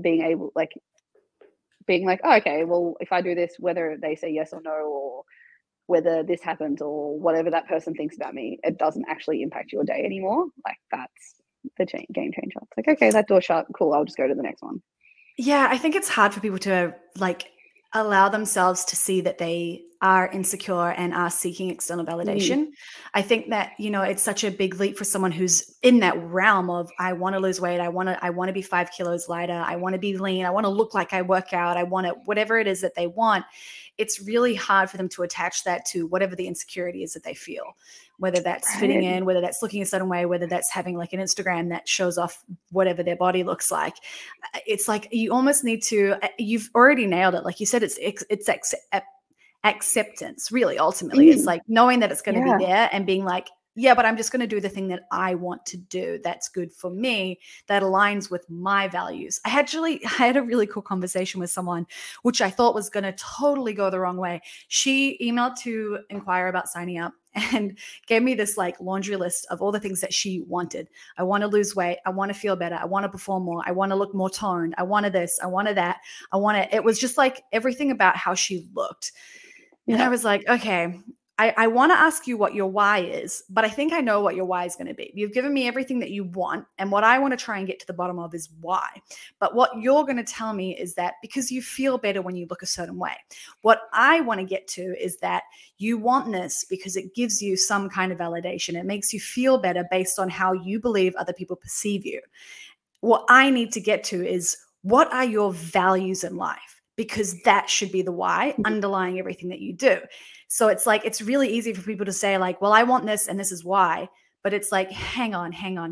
being like, oh, okay, well, if I do this, whether they say yes or no, or whether this happens or whatever that person thinks about me, it doesn't actually impact your day anymore. Like that's the game changer. It's like, okay, that door shut. Cool. I'll just go to the next one. Yeah, I think it's hard for people to like allow themselves to see that they are insecure and are seeking external Mm, validation. I think that, it's such a big leap for someone who's in that realm of I want to lose weight, I want to be 5 kilos lighter, I want to be lean, I want to look like I work out, I want to whatever it is that they want. It's really hard for them to attach that to whatever the insecurity is that they feel, whether that's fitting right. in, whether that's looking a certain way, whether that's having like an Instagram that shows off whatever their body looks like. It's like you almost need to, you've already nailed it. Like you said, it's acceptance, really. Ultimately, it's Mm, like knowing that it's going to be yeah. there and being like, yeah, but I'm just going to do the thing that I want to do. That's good for me. That aligns with my values. I had a really cool conversation with someone, which I thought was going to totally go the wrong way. She emailed to inquire about signing up and gave me this like laundry list of all the things that she wanted. I want to lose weight. I want to feel better. I want to perform more. I want to look more toned. I wanted this. I wanted that. It was just like everything about how she looked. And I Yeah. was like, okay, I want to ask you what your why is, but I think I know what your why is going to be. You've given me everything that you want. And what I want to try and get to the bottom of is why. But what you're going to tell me is that because you feel better when you look a certain way. What I want to get to is that you want this because it gives you some kind of validation. It makes you feel better based on how you believe other people perceive you. What I need to get to is what are your values in life? Because that should be the why underlying everything that you do. So it's like, it's really easy for people to say, like, well, I want this and this is why. But it's like, hang on.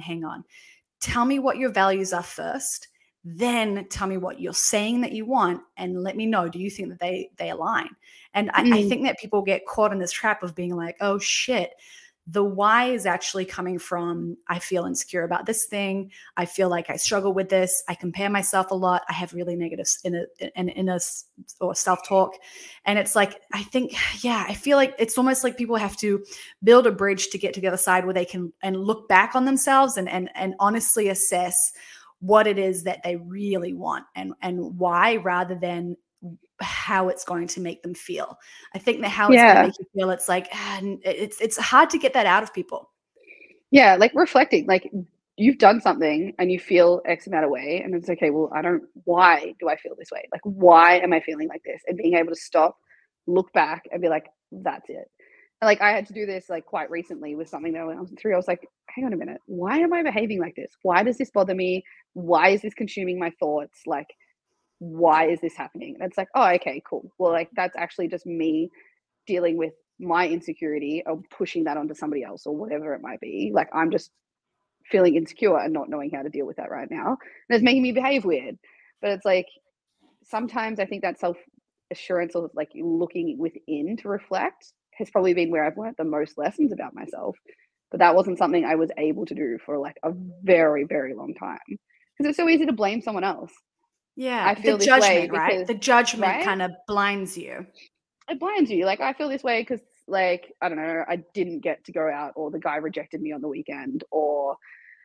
Tell me what your values are first. Then tell me what you're saying that you want and let me know, do you think that they align? And I Mm, think that people get caught in this trap of being like, oh shit, the why is actually coming from I feel insecure about this thing. I feel like I struggle with this. I compare myself a lot. I have really negative inner or self-talk. And it's like, I think, yeah, I feel like it's almost like people have to build a bridge to get to the other side where they can and look back on themselves and honestly assess what it is that they really want and why, rather than how it's going to make them feel. I think that how it's going to yeah. make you feel, it's like it's hard to get that out of people. Yeah. Like reflecting, like you've done something and you feel X amount of way. And it's okay. Well, why do I feel this way? Like, why am I feeling like this? And being able to stop, look back and be like, that's it. And like I had to do this like quite recently with something that when I was through, I was like, hang on a minute. Why am I behaving like this? Why does this bother me? Why is this consuming my thoughts? Like, why is this happening? And it's like, oh, okay, cool. Well, like that's actually just me dealing with my insecurity of pushing that onto somebody else or whatever it might be. Like I'm just feeling insecure and not knowing how to deal with that right now. And it's making me behave weird. But it's like sometimes I think that self assurance or like looking within to reflect has probably been where I've learned the most lessons about myself. But that wasn't something I was able to do for like a very, very long time. Because it's so easy to blame someone else. I Yeah, the feel this way judgment, right? because, The judgment right? kind of blinds you. It blinds you. Like I feel this way because, like, I don't know, I didn't get to go out, or the guy rejected me on the weekend, or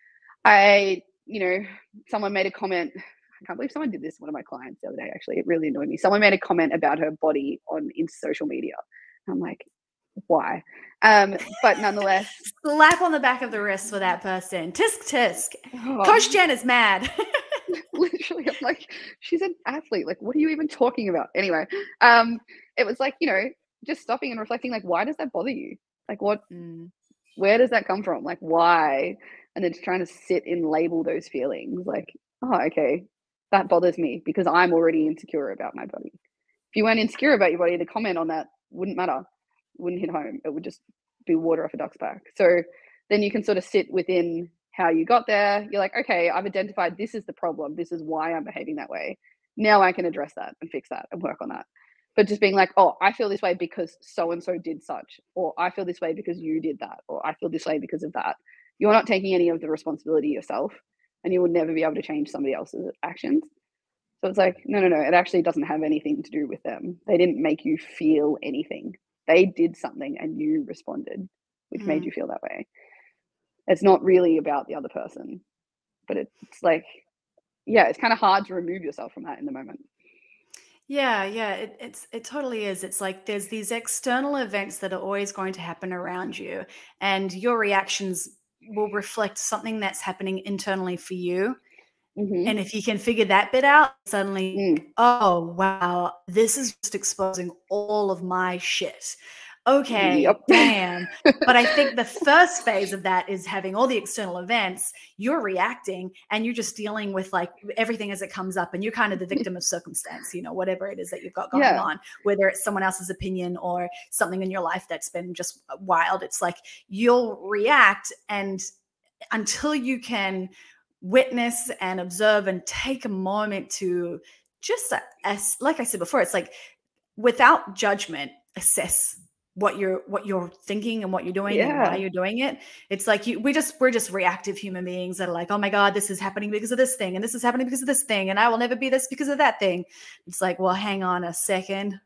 I, someone made a comment. I can't believe someone did this to one of my clients the other day. Actually, it really annoyed me. Someone made a comment about her body in social media. I'm like, why? But nonetheless, Slap on the back of the wrist for that person. Tisk tisk. oh, Coach Jen is mad. literally, I'm like, she's an athlete. Like, what are you even talking about? Anyway, it was like, just stopping and reflecting. Like, why does that bother you? Like, Mm. where does that come from? Like, why? And then just trying to sit and label those feelings. Like, oh, okay, that bothers me because I'm already insecure about my body. If you weren't insecure about your body, the comment on that wouldn't matter, wouldn't hit home. It would just be water off a duck's back. So then you can sort of sit within how you got there. You're like, okay, I've identified this is the problem. This is why I'm behaving that way. Now I can address that and fix that and work on that. But just being like, oh, I feel this way because so-and-so did such, or I feel this way because you did that, or I feel this way because of that. You're not taking any of the responsibility yourself, and you will never be able to change somebody else's actions. So it's like, no, it actually doesn't have anything to do with them. They didn't make you feel anything. They did something and you responded, which made you feel that way. It's not really about the other person, but it's like, yeah, it's kind of hard to remove yourself from that in the moment. Yeah, it totally is. It's like there's these external events that are always going to happen around you, and your reactions will reflect something that's happening internally for you. Mm-hmm. And if you can figure that bit out, suddenly, oh wow, this is just exposing all of my shit. Okay, Yep. damn. But I think the first phase of that is having all the external events, you're reacting and you're just dealing with like everything as it comes up, and you're kind of the victim of circumstance, whatever it is that you've got going on, whether it's someone else's opinion or something in your life that's been just wild. It's like you'll react, and until you can witness and observe and take a moment to just, like I said before, it's like without judgment, assess what you're thinking and what you're doing and why you're doing it. It's like we're just reactive human beings that are like, oh my God, this is happening because of this thing, and this is happening because of this thing, and I will never be this because of that thing. It's like, well, hang on a second.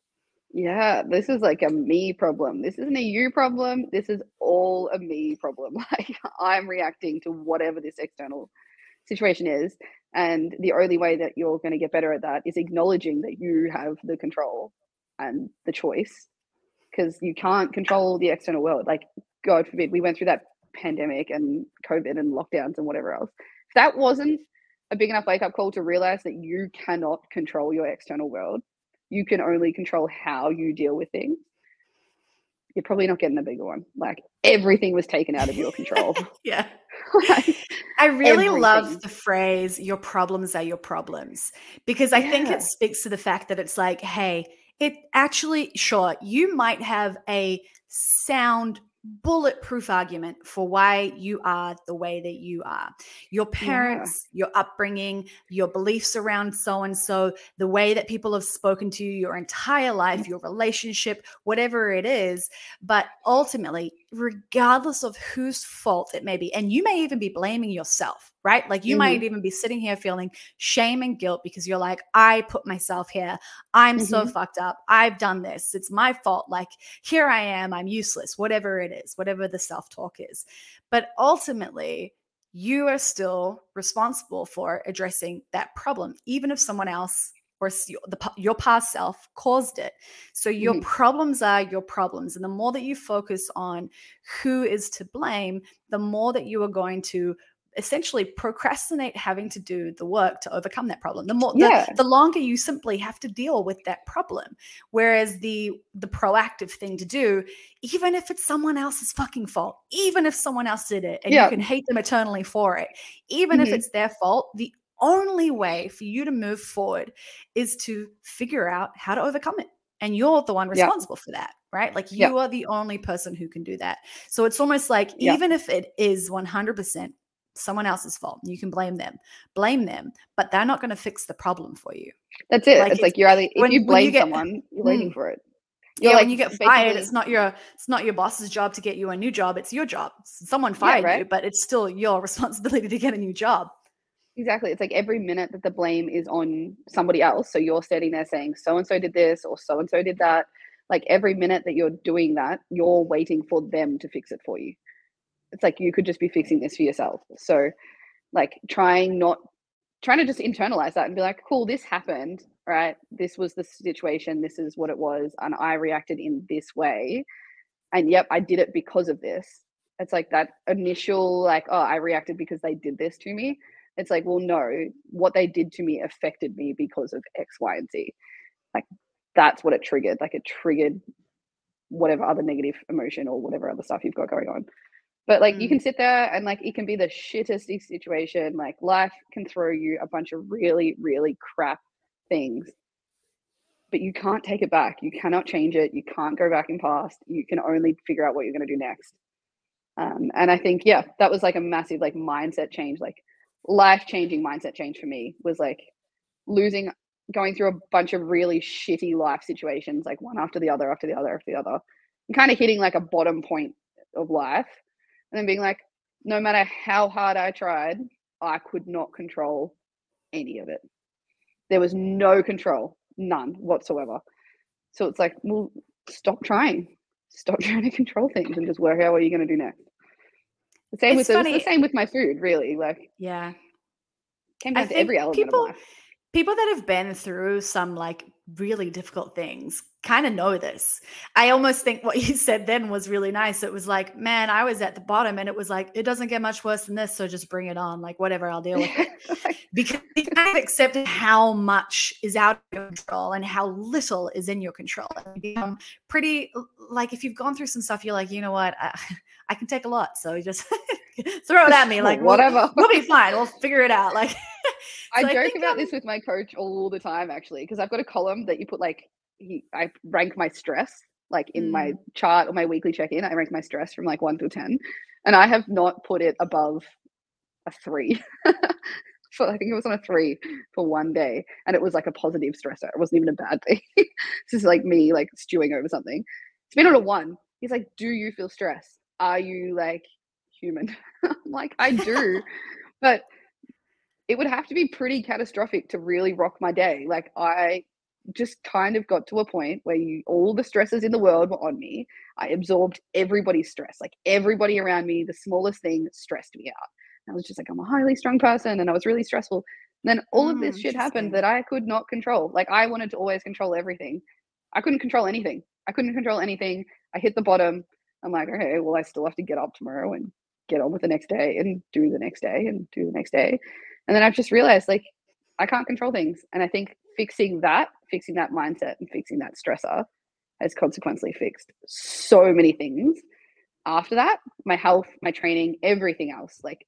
Yeah, this is like a me problem. This isn't a you problem. This is all a me problem. Like I'm reacting to whatever this external situation is. And the only way that you're going to get better at that is acknowledging that you have the control and the choice, because you can't control the external world. Like, God forbid, we went through that pandemic and COVID and lockdowns and whatever else. If that wasn't a big enough wake up call to realize that you cannot control your external world, you can only control how you deal with things, you're probably not getting a bigger one. Like everything was taken out of your control. Yeah. Like, I really everything. love the phrase, your problems are your problems, because I think it speaks to the fact that it's like, hey, it actually, sure, you might have a sound bulletproof argument for why you are the way that you are. Your parents, your upbringing, your beliefs around so-and-so, the way that people have spoken to you your entire life, your relationship, whatever it is. But ultimately, regardless of whose fault it may be, and you may even be blaming yourself, right? Like you might even be sitting here feeling shame and guilt because you're like, I put myself here. I'm so fucked up. I've done this. It's my fault. Like here I am. I'm useless, whatever it is, whatever the self-talk is. But ultimately, you are still responsible for addressing that problem, even if someone else or your past self caused it. So your problems are your problems. And the more that you focus on who is to blame, the more that you are going to essentially procrastinate having to do the work to overcome that problem. The longer you simply have to deal with that problem. Whereas the proactive thing to do, even if it's someone else's fucking fault, even if someone else did it and you can hate them eternally for it, even if it's their fault, the only way for you to move forward is to figure out how to overcome it. And you're the one responsible for that, right? Like you are the only person who can do that. So it's almost like even if it is 100% someone else's fault, you can blame them, but they're not going to fix the problem for you. That's it. Like it's like you're either, if you blame someone, you're waiting for it. You're like, when you get fired, it's not your boss's job to get you a new job. It's your job. Someone fired you, but it's still your responsibility to get a new job. Exactly. It's like every minute that the blame is on somebody else. So you're sitting there saying so-and-so did this or so-and-so did that. Like every minute that you're doing that, you're waiting for them to fix it for you. It's like you could just be fixing this for yourself. So like trying to just internalize that and be like, cool, this happened, right? This was the situation. This is what it was. And I reacted in this way. And yep, I did it because of this. It's like that initial like, oh, I reacted because they did this to me. It's like, well, no, what they did to me affected me because of X, Y, and Z. Like that's what it triggered. Like it triggered whatever other negative emotion or whatever other stuff you've got going on. But like you can sit there and like it can be the shittest situation. Like life can throw you a bunch of really, really crap things. but you can't take it back. You cannot change it. You can't go back in past. You can only figure out what you're going to do next. And I think, yeah, that was like a massive like mindset change, like life-changing mindset change for me was like going through a bunch of really shitty life situations, like one after the other, after the other, after the other, and kind of hitting like a bottom point of life. And then being like, no matter how hard I tried, I could not control any of it. There was no control, none whatsoever. So it's like, well, stop trying to control things and just work out what you're going to do next. It was the same with my food, really. Like, yeah, came down to every element of life. People that have been through some like really difficult things kind of know this. I almost think what you said then was really nice. It was like, man, I was at the bottom and it was like, it doesn't get much worse than this. So just bring it on. Like, whatever, I'll deal with it. Because you kind of accepted how much is out of your control and how little is in your control. And you become pretty, like, if you've gone through some stuff, you're like, you know what? I can take a lot. So you just throw it at me. Like, whatever. We'll be fine. We'll figure it out. Like, I joke about this with my coach all the time, actually, because I've got a column that you put like, I rank my stress, like in my chart or my weekly check-in, I rank my stress from like 1 to 10. And I have not put it above a 3. So I think it was on a 3 for one day. And it was like a positive stressor. It wasn't even a bad thing. This is like me like stewing over something. It's been on a 1. He's like, do you feel stress? Are you like human? I'm like, I do. But it would have to be pretty catastrophic to really rock my day. Like I just kind of got to a point where all the stresses in the world were on me. I absorbed everybody's stress, like everybody around me, the smallest thing stressed me out. And I was just like, I'm a highly strung person and I was really stressful. And then all of this shit happened that I could not control. Like I wanted to always control everything. I couldn't control anything. I hit the bottom. I'm like, okay, well, I still have to get up tomorrow and get on with the next day and do the next day and do the next day. And then I've just realized like I can't control things. And I think fixing that mindset and fixing that stressor has consequently fixed so many things. After that, my health, my training, everything else like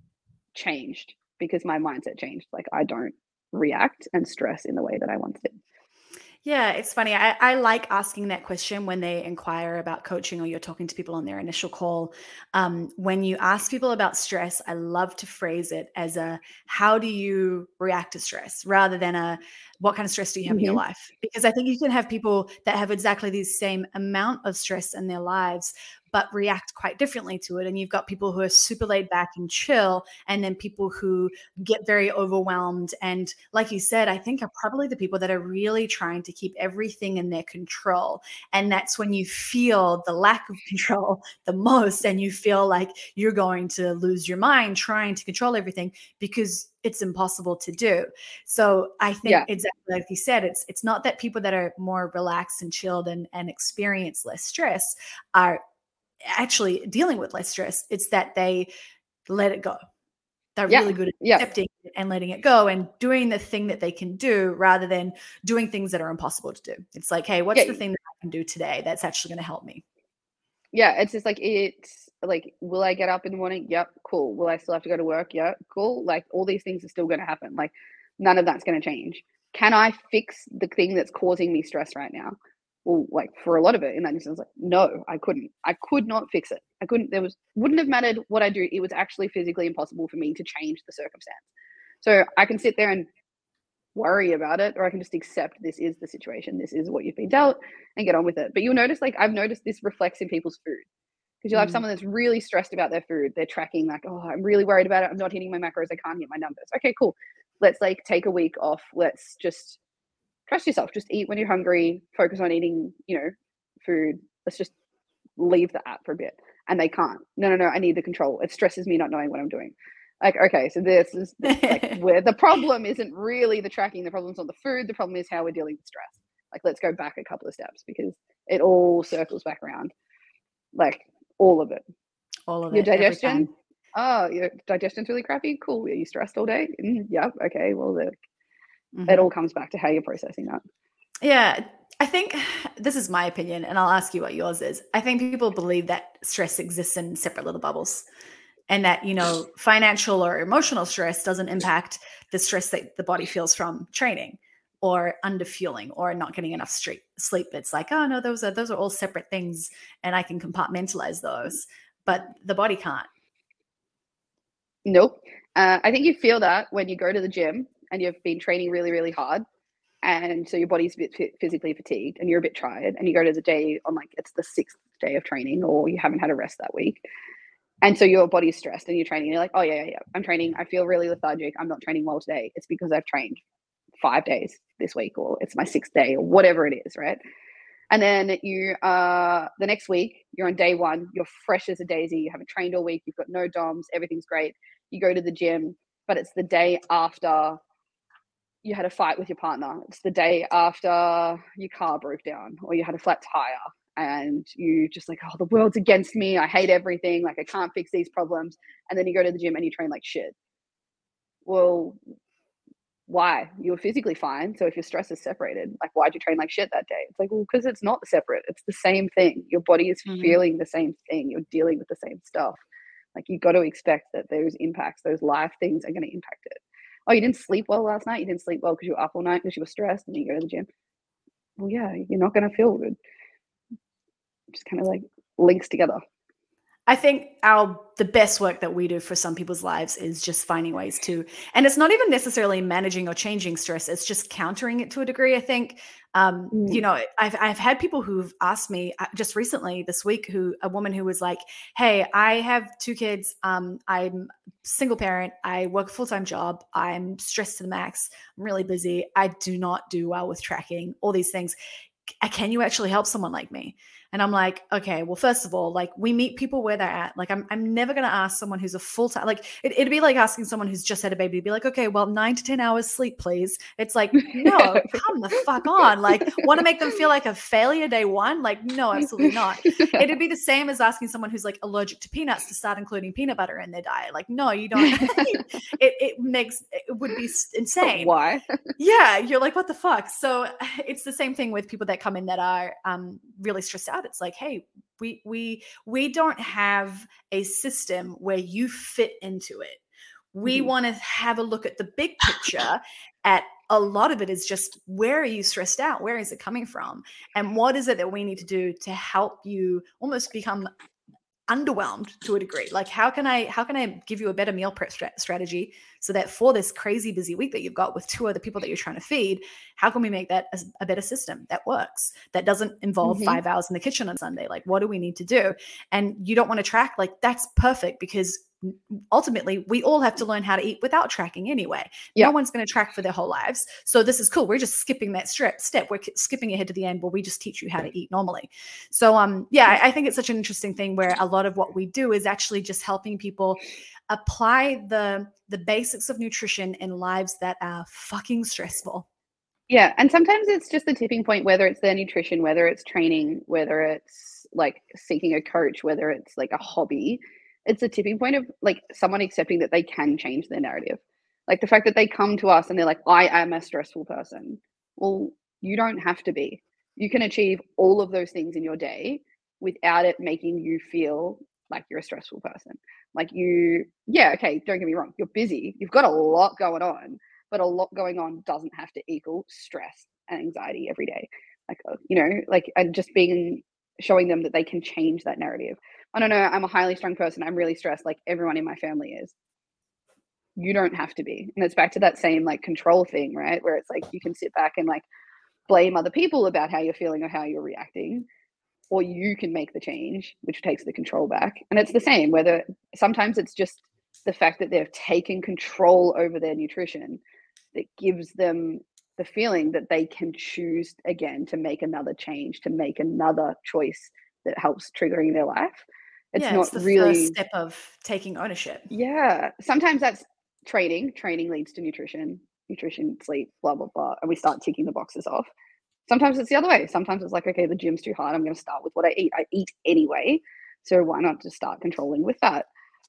changed because my mindset changed. Like I don't react and stress in the way that I once did. Yeah, it's funny. I like asking that question when they inquire about coaching or you're talking to people on their initial call. When you ask people about stress, I love to phrase it as how do you react to stress rather than what kind of stress do you have in your life? Because I think you can have people that have exactly the same amount of stress in their lives, but react quite differently to it. And you've got people who are super laid back and chill, and then people who get very overwhelmed. And like you said, I think are probably the people that are really trying to keep everything in their control. And that's when you feel the lack of control the most, and you feel like you're going to lose your mind trying to control everything because it's impossible to do. So I think exactly like you said, it's not that people that are more relaxed and chilled and experience less stress are actually dealing with less stress. It's that they let it go. They're really good at accepting it and letting it go and doing the thing that they can do rather than doing things that are impossible to do. It's like, hey, what's the thing that I can do today that's actually going to help me? Yeah, it's just like, will I get up in the morning? Yep, cool. Will I still have to go to work? Yeah, cool. Like all these things are still going to happen. Like none of that's going to change. Can I fix the thing that's causing me stress right now? Well, like for a lot of it in that instance, like, no, I couldn't. I could not fix it. I couldn't. Wouldn't have mattered what I do. It was actually physically impossible for me to change the circumstance. So I can sit there and worry about it, or I can just accept this is the situation. This is what you've been dealt and get on with it. But you'll notice, like I've noticed this reflects in people's food. Because you'll have someone that's really stressed about their food. They're tracking like, oh, I'm really worried about it. I'm not hitting my macros. I can't hit my numbers. Okay, cool. Let's like take a week off. Let's just trust yourself. Just eat when you're hungry. Focus on eating, food. Let's just leave the app for a bit. And they can't. No. I need the control. It stresses me not knowing what I'm doing. Like, okay, so this is like where the problem isn't really the tracking. The problem's not the food. The problem is how we're dealing with stress. Like, let's go back a couple of steps because it all circles back around. Like all of it. Your digestion. Oh, your digestion's really crappy. Cool. Are you stressed all day? Yeah. Okay. Well, it all comes back to how you're processing that. Yeah. I think this is my opinion, and I'll ask you what yours is. I think people believe that stress exists in separate little bubbles, and that, financial or emotional stress doesn't impact the stress that the body feels from training. or underfueling or not getting enough sleep. It's like, oh no, those are all separate things, and I can compartmentalize those, but the body can't. Nope. I think you feel that when you go to the gym and you've been training really, really hard. And so your body's a bit physically fatigued and you're a bit tired, and you go to the day on like it's the 6th day of training, or you haven't had a rest that week. And so your body's stressed and you're training. And you're like, oh, yeah, I'm training. I feel really lethargic. I'm not training well today. It's because I've trained 5 days this week, or it's my 6th day, or whatever it is, right? And then you the next week, you're on day 1, you're fresh as a daisy, you haven't trained all week, you've got no DOMs, everything's great. You go to the gym, but it's the day after you had a fight with your partner. It's the day after your car broke down, or you had a flat tire, and you just like, oh, the world's against me. I hate everything. Like, I can't fix these problems. And then you go to the gym and you train like shit. Well, why? You were physically fine. So if your stress is separated, like, why'd you train like shit that day? It's like, well, because it's not separate. It's the same thing. Your body is feeling the same thing. You're dealing with the same stuff. Like, you got to expect that those impacts, those life things are going to impact it. Oh, you didn't sleep well last night? You didn't sleep well because you were up all night because you were stressed, and you go to the gym. Well, yeah, you're not going to feel good. Just kind of like links together. I think the best work that we do for some people's lives is just finding ways to, and it's not even necessarily managing or changing stress. It's just countering it to a degree. I think, you know, I've had people who've asked me just recently this week, a woman who was like, hey, I have 2 kids. I'm single parent. I work a full-time job. I'm stressed to the max. I'm really busy. I do not do well with tracking, all these things. Can you actually help someone like me? And I'm like, okay, well, first of all, like, we meet people where they're at. Like, I'm never going to ask someone who's a full-time, like, it'd be like asking someone who's just had a baby to be like, okay, well, 9 to 10 hours sleep, please. It's like, no, come the fuck on. Like, want to make them feel like a failure day 1? Like, no, absolutely not. It'd be the same as asking someone who's like allergic to peanuts to start including peanut butter in their diet. Like, no, you don't. it would be insane. Why? Yeah, you're like, what the fuck? So it's the same thing with people that come in that are really stressed out. It's like, hey, we don't have a system where you fit into it. We want to have a look at the big picture. At a lot of it is just, where are you stressed out? Where is it coming from? And what is it that we need to do to help you almost become underwhelmed to a degree? Like, how can I give you a better meal prep strategy so that for this crazy busy week that you've got with 2 other people that you're trying to feed, how can we make that a better system that works, that doesn't involve 5 hours in the kitchen on Sunday? Like, what do we need to do? And you don't want to track, like, that's perfect, because ultimately we all have to learn how to eat without tracking anyway. No one's going to track for their whole lives. So this is cool. We're just skipping that step. We're skipping ahead to the end where we just teach you how to eat normally. So I think it's such an interesting thing where a lot of what we do is actually just helping people apply the basics of nutrition in lives that are fucking stressful. Yeah. And sometimes it's just the tipping point, whether it's their nutrition, whether it's training, whether it's like seeking a coach, whether it's like a hobby. It's a tipping point of like someone accepting that they can change their narrative. Like the fact that they come to us and they're like, I am a stressful person. Well, you don't have to be. You can achieve all of those things in your day without it making you feel like you're a stressful person. Like okay, don't get me wrong. You're busy. You've got a lot going on, but a lot going on doesn't have to equal stress and anxiety every day. Like, and just showing them that they can change that narrative. I don't know, I'm a highly strung person. I'm really stressed, like everyone in my family is. You don't have to be. And it's back to that same like control thing, right? Where it's like you can sit back and like blame other people about how you're feeling or how you're reacting, or you can make the change, which takes the control back. And it's the same, whether sometimes it's just the fact that they've taken control over their nutrition that gives them the feeling that they can choose again to make another change, to make another choice that helps triggering their life. It's the first step of taking ownership. Yeah. Sometimes that's training. Training leads to nutrition, sleep, blah, blah, blah. And we start ticking the boxes off. Sometimes it's the other way. Sometimes it's like, okay, the gym's too hard. I'm going to start with what I eat. I eat anyway. So why not just start controlling with that?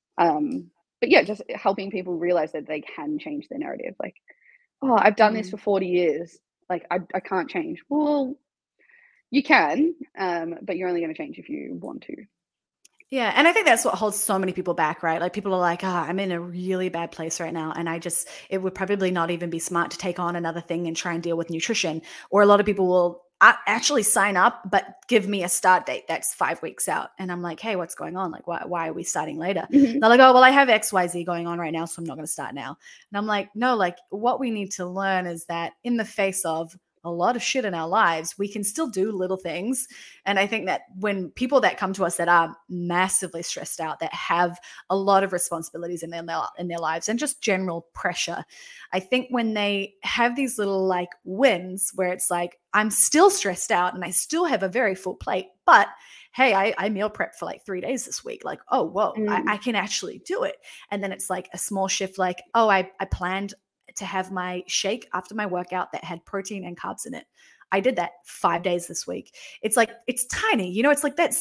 But yeah, just helping people realize that they can change their narrative. Like, oh, I've done this for 40 years. Like, I can't change. Well, you can, but you're only going to change if you want to. Yeah, and I think that's what holds so many people back, right? Like people are like, I'm in a really bad place right now. And it would probably not even be smart to take on another thing and try and deal with nutrition. Or a lot of people will actually sign up, but give me a start date that's 5 weeks out. And I'm like, hey, what's going on? Like, why are we starting later? Mhm. They're like, oh, well, I have XYZ going on right now, so I'm not going to start now. And I'm like, no, like what we need to learn is that in the face of a lot of shit in our lives, we can still do little things. And I think that when people that come to us that are massively stressed out, that have a lot of responsibilities in their lives and just general pressure, I think when they have these little like wins where it's like, I'm still stressed out and I still have a very full plate, but hey, I meal prep for like 3 days this week. Like, oh, whoa, I can actually do it. And then it's like a small shift, like, oh, I planned to have my shake after my workout that had protein and carbs in it. I did that 5 days this week. It's like, it's tiny, it's like that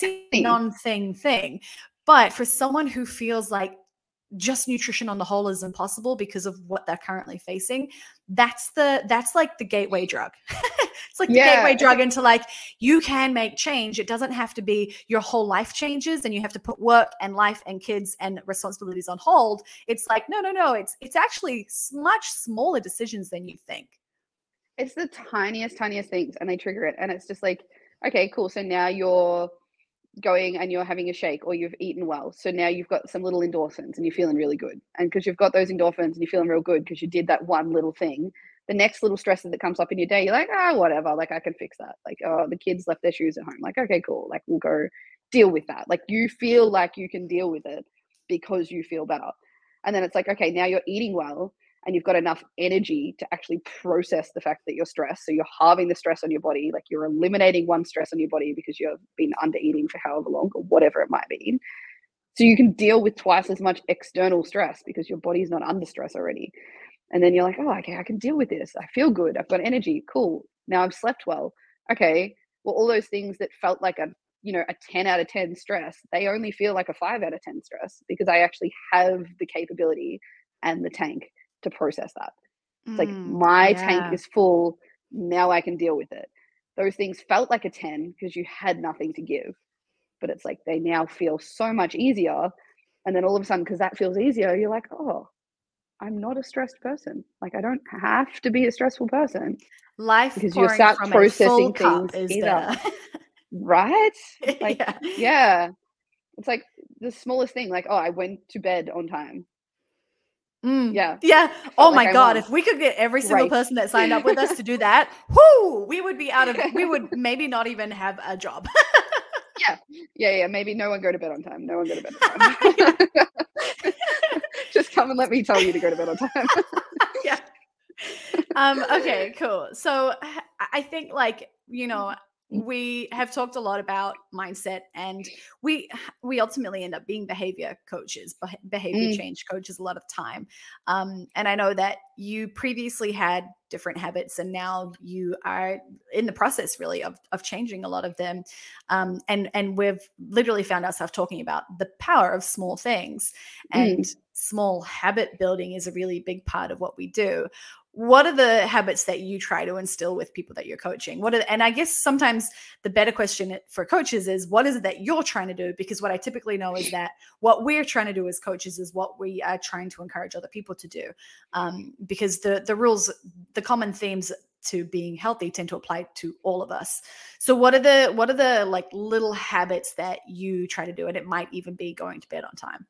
thing. But for someone who feels like just nutrition on the whole is impossible because of what they're currently facing, that's like the gateway drug. It's like the gateway drug into like, you can make change. It doesn't have to be your whole life changes and you have to put work and life and kids and responsibilities on hold. It's like, no. It's actually much smaller decisions than you think. It's the tiniest things and they trigger it. And it's just like, okay, cool. So now you're going and you're having a shake or you've eaten well. So now you've got some little endorphins and you're feeling really good. And because you've got those endorphins and you're feeling real good because you did that one little thing, the next little stressor that comes up in your day, you're like, whatever, like I can fix that. Like, oh, the kids left their shoes at home. Like, okay, cool. Like we'll go deal with that. Like you feel like you can deal with it because you feel better. And then it's like, okay, now you're eating well and you've got enough energy to actually process the fact that you're stressed. So you're halving the stress on your body, like you're eliminating one stress on your body because you've been under eating for however long or whatever it might be. So you can deal with twice as much external stress because your body's not under stress already. And then you're like, oh, okay, I can deal with this. I feel good. I've got energy. Cool. Now I've slept well. Okay. Well, all those things that felt like a 10 out of 10 stress, they only feel like a 5 out of 10 stress because I actually have the capability and the tank to process that. It's like my tank is full. Now I can deal with it. Those things felt like a 10 because you had nothing to give, but it's like they now feel so much easier. And then all of a sudden, because that feels easier, you're like, oh, I'm not a stressed person. Like I don't have to be a stressful person. Life because you pouring start from processing a full cup things is either. better. Right? Like, yeah. It's like the smallest thing, like, oh, I went to bed on time. Yeah. like Oh my God. If we could get every single person that signed up with us to do that, we would be we would maybe not even have a job. Yeah. Maybe no one go to bed on time. No one go to bed on time. Just come and let me tell you to go to bed on time. Yeah. Okay, cool. So I think like, we have talked a lot about mindset, and we ultimately end up being behavior coaches, behavior change coaches a lot of time. And I know that you previously had different habits and now you are in the process really of changing a lot of them. And we've literally found ourselves talking about the power of small things, and small habit building is a really big part of what we do. What are the habits that you try to instill with people that you're coaching? And I guess sometimes the better question for coaches is, what is it that you're trying to do? Because what I typically know is that what we're trying to do as coaches is what we are trying to encourage other people to do. Because the rules, the common themes to being healthy tend to apply to all of us. So what are the like little habits that you try to do? And it might even be going to bed on time.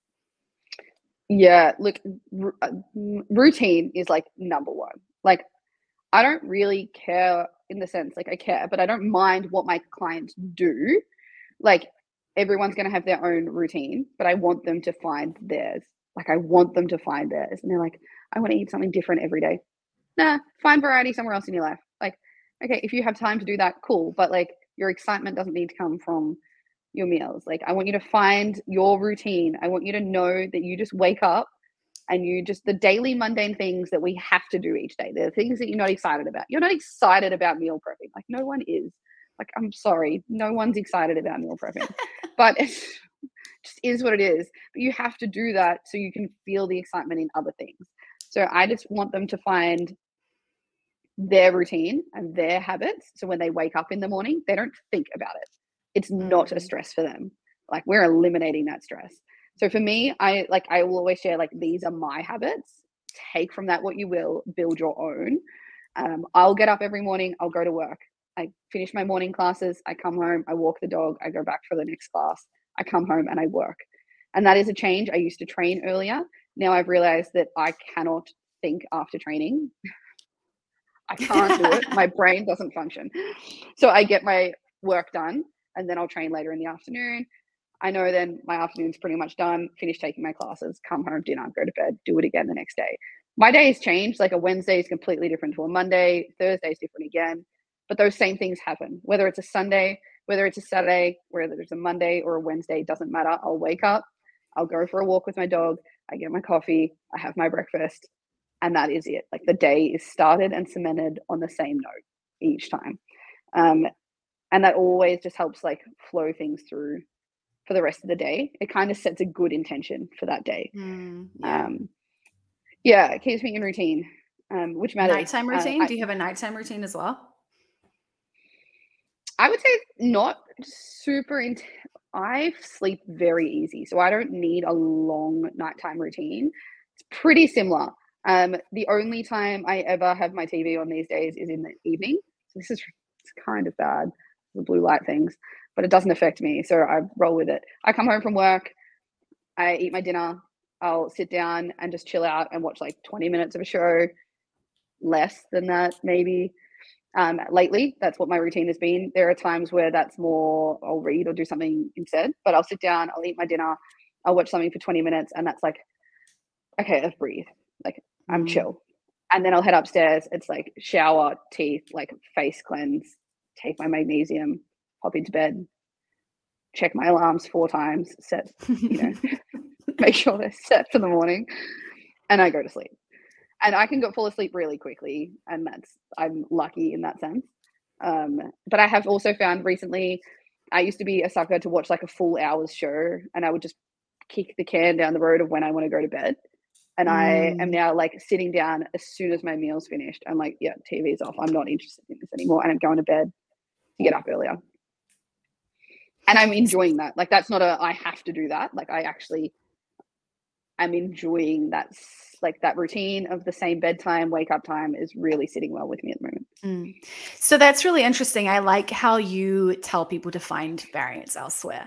Yeah, look, routine is like number one. Like, I don't really care in the sense, like I care, but I don't mind what my clients do. Like, everyone's going to have their own routine, but I want them to find theirs. Like, I want them to find theirs. And they're like, I want to eat something different every day. Nah, find variety somewhere else in your life. Like, okay, if you have time to do that, cool. But like, your excitement doesn't need to come from your meals. Like, I want you to find your routine. I want you to know that you just wake up and you just, the daily mundane things that we have to do each day. They're things that you're not excited about. You're not excited about meal prepping. Like, no one is. Like, I'm sorry, no one's excited about meal prepping. But it just is what it is. But you have to do that so you can feel the excitement in other things. So I just want them to find their routine and their habits. So when they wake up in the morning, they don't think about it. It's not a stress for them. Like we're eliminating that stress. So for me, I will always share like these are my habits. Take from that what you will, build your own. I'll get up every morning, I'll go to work. I finish my morning classes, I come home, I walk the dog, I go back for the next class, I come home and I work. And that is a change. I used to train earlier. Now I've realized that I cannot think after training. I can't do it. My brain doesn't function. So I get my work done and then I'll train later in the afternoon. I know then my afternoon's pretty much done, finish taking my classes, come home, dinner, go to bed, do it again the next day. My days change. Like a Wednesday is completely different to a Monday. Thursday is different again. But those same things happen. Whether it's a Sunday, whether it's a Saturday, whether it's a Monday or a Wednesday, it doesn't matter. I'll wake up, I'll go for a walk with my dog, I get my coffee, I have my breakfast, and that is it. Like the day is started and cemented on the same note each time. And that always just helps like flow things through for the rest of the day. It kind of sets a good intention for that day. Yeah, it keeps me in routine, which matters. Nighttime routine? Do you have a nighttime routine as well? I would say not super I sleep very easy, so I don't need a long nighttime routine. It's pretty similar. The only time I ever have my TV on these days is in the evening. So it's kind of bad, the blue light things, but it doesn't affect me, so I roll with it. I come home from work, I eat my dinner, I'll sit down and just chill out and watch like 20 minutes of a show, less than that maybe. Lately, that's what my routine has been. There are times where that's more, I'll read or do something instead, but I'll sit down, I'll eat my dinner, I'll watch something for 20 minutes, and that's like, okay, let's breathe. Like, I'm chill. And then I'll head upstairs. It's like shower, teeth, like face cleanse, take my magnesium, hop into bed, check my alarms 4 times, set, make sure they're set for the morning, and I go to sleep. And I can fall asleep really quickly, and I'm lucky in that sense. But I have also found recently, I used to be a sucker to watch like a full hour's show, and I would just kick the can down the road of when I want to go to bed. And I am now like sitting down as soon as my meal's finished. I'm like, yeah, TV's off. I'm not interested in this anymore. And I'm going to bed to get up earlier. And I'm enjoying that. Like, that's not I have to do that. Like, I'm enjoying that, like that routine of the same bedtime, wake up time is really sitting well with me at the moment. So that's really interesting. I like how you tell people to find variance elsewhere.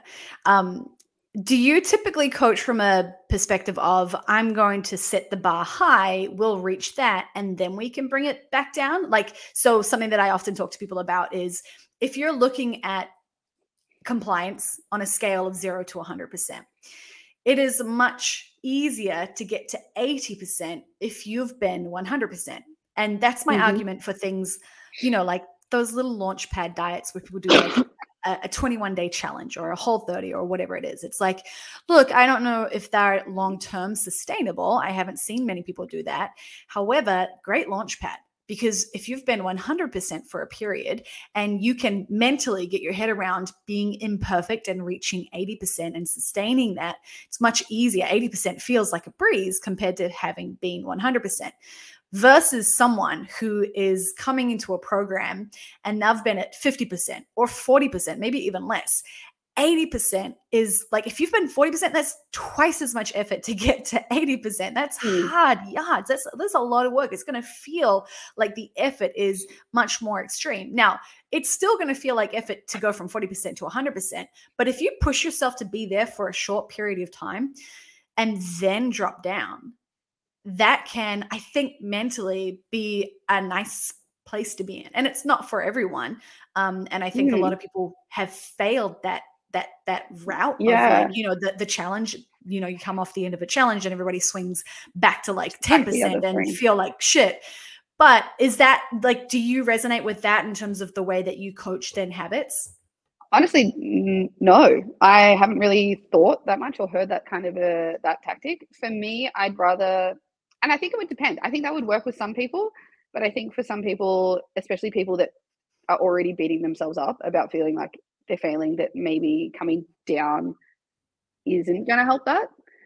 Do you typically coach from a perspective of, I'm going to set the bar high, we'll reach that, and then we can bring it back down? Like, so something that I often talk to people about is, if you're looking at compliance on a scale of 0 to 100%, it is much easier to get to 80% if you've been 100%. And that's my argument for things, like those little launch pad diets where people do like a 21-day challenge or a Whole30 or whatever it is. It's like, look, I don't know if they're long-term sustainable. I haven't seen many people do that. However, great launch pad. Because if you've been 100% for a period and you can mentally get your head around being imperfect and reaching 80% and sustaining that, it's much easier. 80% feels like a breeze compared to having been 100%. Versus someone who is coming into a program and they've been at 50% or 40%, maybe even less. 80% is like, if you've been 40%, that's twice as much effort to get to 80%. That's hard yards. That's a lot of work. It's going to feel like the effort is much more extreme. Now, it's still going to feel like effort to go from 40% to 100%. But if you push yourself to be there for a short period of time and then drop down, that can, I think, mentally be a nice place to be in. And it's not for everyone. And I think a lot of people have failed that route of like, the challenge, you come off the end of a challenge and everybody swings back to like 10% and feel like shit. But is that like, do you resonate with that in terms of the way that you coach then habits? Honestly, no, I haven't really thought that much or heard that kind of that tactic. For me, I'd rather, and I think it would depend. I think that would work with some people, but I think for some people, especially people that are already beating themselves up about feeling like they're failing, that maybe coming down isn't going to help that.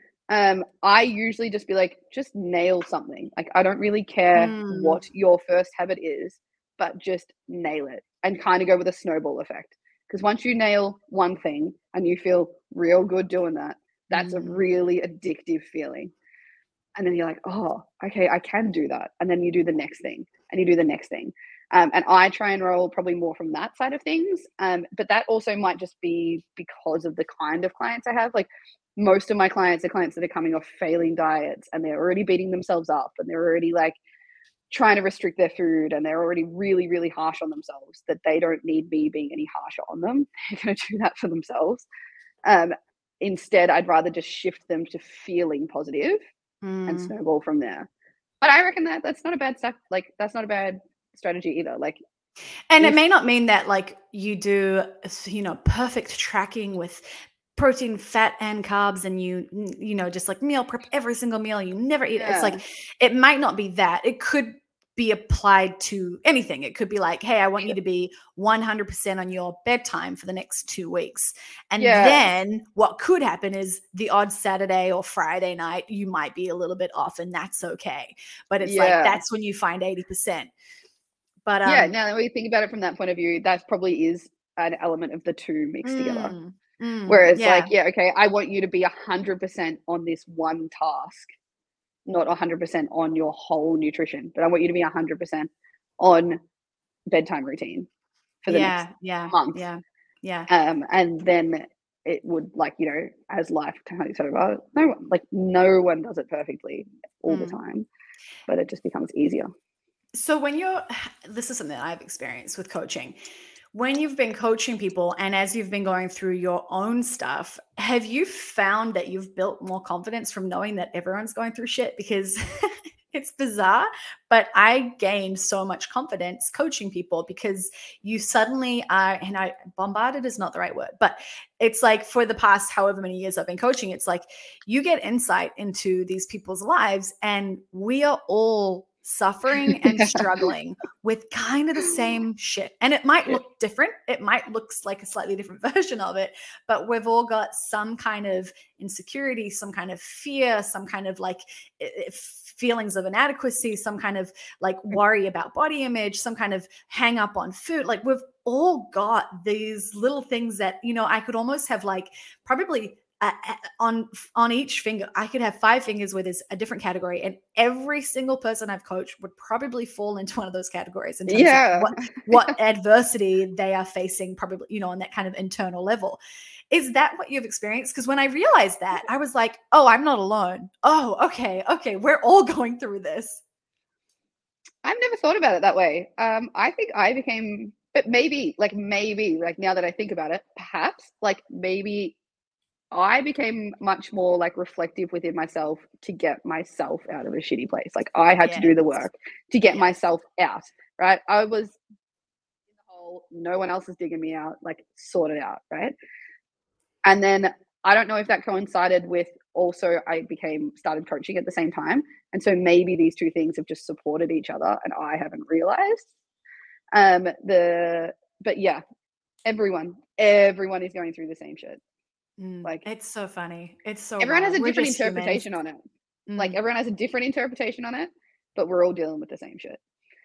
I usually just be like, just nail something. Like, I don't really care what your first habit is, but just nail it and kind of go with a snowball effect. Because once you nail one thing and you feel real good doing that, that's a really addictive feeling. And then you're like, oh, okay, I can do that. And then you do the next thing and you do the next thing. And I try and roll probably more from that side of things. But that also might just be because of the kind of clients I have. Like most of my clients are clients that are coming off failing diets and they're already beating themselves up and they're already like trying to restrict their food and they're already really, really harsh on themselves, that they don't need me being any harsher on them. They're going to do that for themselves. Instead, I'd rather just shift them to feeling positive and snowball from there. But I reckon that that's not a bad stuff. Like that's not a bad strategy either. Like, and it may not mean that like you do, perfect tracking with protein, fat, and carbs, and you know, just like meal prep every single meal. You never eat. It's like, it might not be that. It could be applied to anything. It could be like, hey, I want you to be 100% on your bedtime for the next 2 weeks. And then what could happen is the odd Saturday or Friday night, you might be a little bit off and that's okay. But it's like, that's when you find 80%. But now that we think about it from that point of view, that probably is an element of the two mixed together. Whereas like, okay, I want you to be 100% on this one task, not 100% on your whole nutrition, but I want you to be 100% on bedtime routine for the next month. And then it would, like, you know, as life takes over, no one does it perfectly all the time, but it just becomes easier. So this is something that I've experienced with coaching. When you've been coaching people and as you've been going through your own stuff, have you found that you've built more confidence from knowing that everyone's going through shit? Because it's bizarre, but I gained so much confidence coaching people because you suddenly are, and bombarded is not the right word, but it's like for the past however many years I've been coaching, it's like you get insight into these people's lives and we are all suffering and struggling with kind of the same shit. And it might look different. It might look like a slightly different version of it, but we've all got some kind of insecurity, some kind of fear, some kind of like feelings of inadequacy, some kind of like worry about body image, some kind of hang up on food. Like we've all got these little things that, you know, I could almost have like probably on each finger, I could have 5 fingers where there's a different category, and every single person I've coached would probably fall into one of those categories in terms of what adversity they are facing, probably, you know, on that kind of internal level. Is that what you've experienced? Because when I realized that, I was like, oh, I'm not alone. Oh, okay, we're all going through this. I've never thought about it that way. I think I became, but maybe now that I think about it, perhaps like maybe I became much more like reflective within myself to get myself out of a shitty place. Like I had to do the work to get myself out, right? I was in the hole, no one else is digging me out, like sort it out, right? And then I don't know if that coincided with also I started coaching at the same time. And so maybe these two things have just supported each other and I haven't realized. But yeah, everyone is going through the same shit. Like it's so funny. It's so everyone has a different interpretation on it. Like everyone has a different interpretation on it, but we're all dealing with the same shit.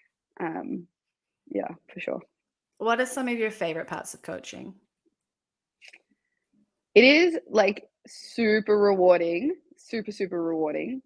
Yeah, for sure. What are some of your favorite parts of coaching? It is like super rewarding, super rewarding.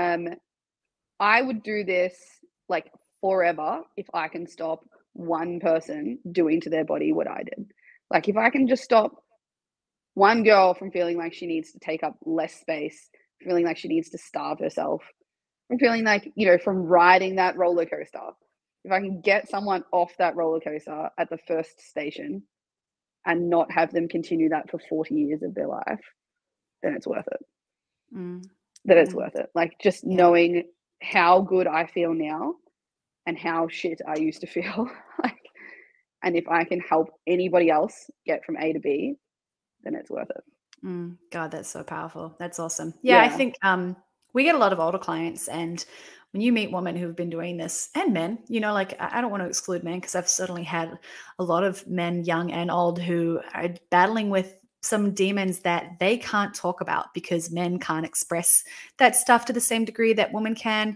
I would do this like forever if I can stop one person doing to their body what I did. Like if I can just stop one girl from feeling like she needs to take up less space, feeling like she needs to starve herself, from feeling like, you know, from riding that roller coaster. If I can get someone off that roller coaster at the first station and not have them continue that for 40 years of their life, then it's worth it. It's worth it. Like just knowing how good I feel now and how shit I used to feel. Like, and if I can help anybody else get from A to B, then it's worth it. God, that's so powerful. That's awesome. Yeah. I think we get a lot of older clients, and when you meet women who've been doing this, and men, you know, like I don't want to exclude men because I've certainly had a lot of men, young and old, who are battling with some demons that they can't talk about because men can't express that stuff to the same degree that women can.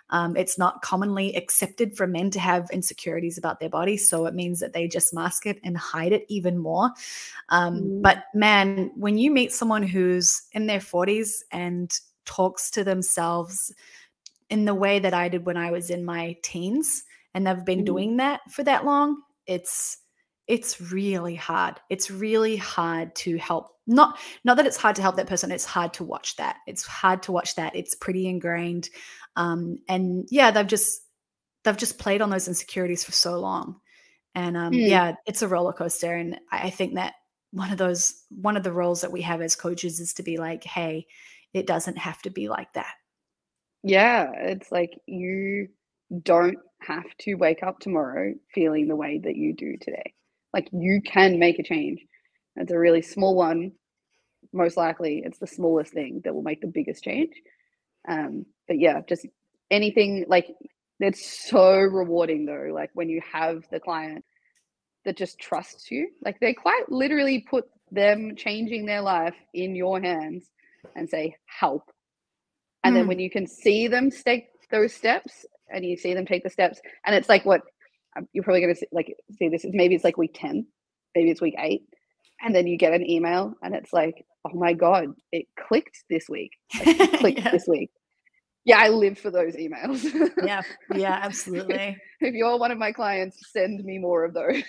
It's not commonly accepted for men to have insecurities about their body. So it means that they just mask it and hide it even more. But man, when you meet someone who's in their 40s and talks to themselves in the way that I did when I was in my teens, and they've been doing that for that long, it's really hard. It's really hard to help. Not that it's hard to help that person. It's hard to watch that. It's hard to watch that. It's pretty ingrained. And yeah, they've just played on those insecurities for so long. And yeah, it's a roller coaster. And I think that one of the roles that we have as coaches is to be like, hey, it doesn't have to be like that. Yeah, it's like you don't have to wake up tomorrow feeling the way that you do today. Like you can make a change. It's a really small one. Most likely, it's the smallest thing that will make the biggest change. But yeah, just anything like it's so rewarding though. Like when you have the client that just trusts you, like they quite literally put them changing their life in your hands and say, help. And then when you can see them take those steps and you see them take the steps, and it's like what you're probably going to see this is maybe it's like week 10, maybe it's week 8. And then you get an email and it's like, oh my God, it clicked this week. Like, it clicked this week. Yeah, I live for those emails. Yeah, absolutely. If you're one of my clients, send me more of those.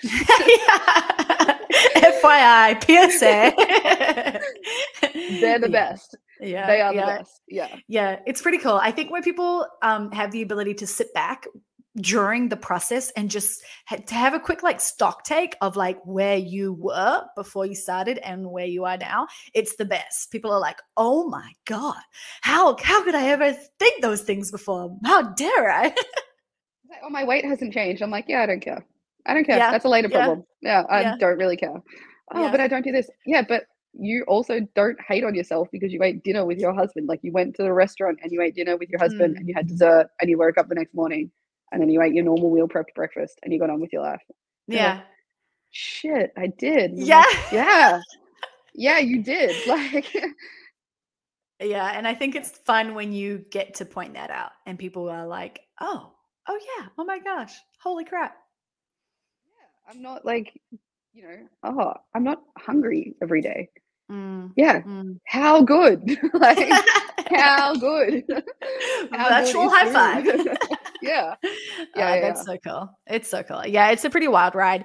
FYI, PSA. They're the best. Yeah, they are the best. Yeah, it's pretty cool. I think when people have the ability to sit back during the process and just to have a quick like stock take of like where you were before you started and where you are now, it's the best. People are like, oh my God, how could I ever think those things before? How dare I? Like, oh, my weight hasn't changed. I'm like, yeah, I don't care. Yeah. That's a later problem. Yeah, I don't really care. Oh, but I don't do this. Yeah, but you also don't hate on yourself because you ate dinner with your husband. Like you went to the restaurant and you ate dinner with your husband and you had dessert and you woke up the next morning and then you ate your normal meal prepped breakfast and you got on with your life. Yeah. Like, shit, I did. Yeah. Like, yeah, you did. Like, yeah. And I think it's fun when you get to point that out and people are like, oh yeah. Oh my gosh. Holy crap. Yeah. I'm not like, I'm not hungry every day. Yeah. How good? Like, how good? Virtual high five. Yeah. That's so cool. It's so cool. Yeah, it's a pretty wild ride.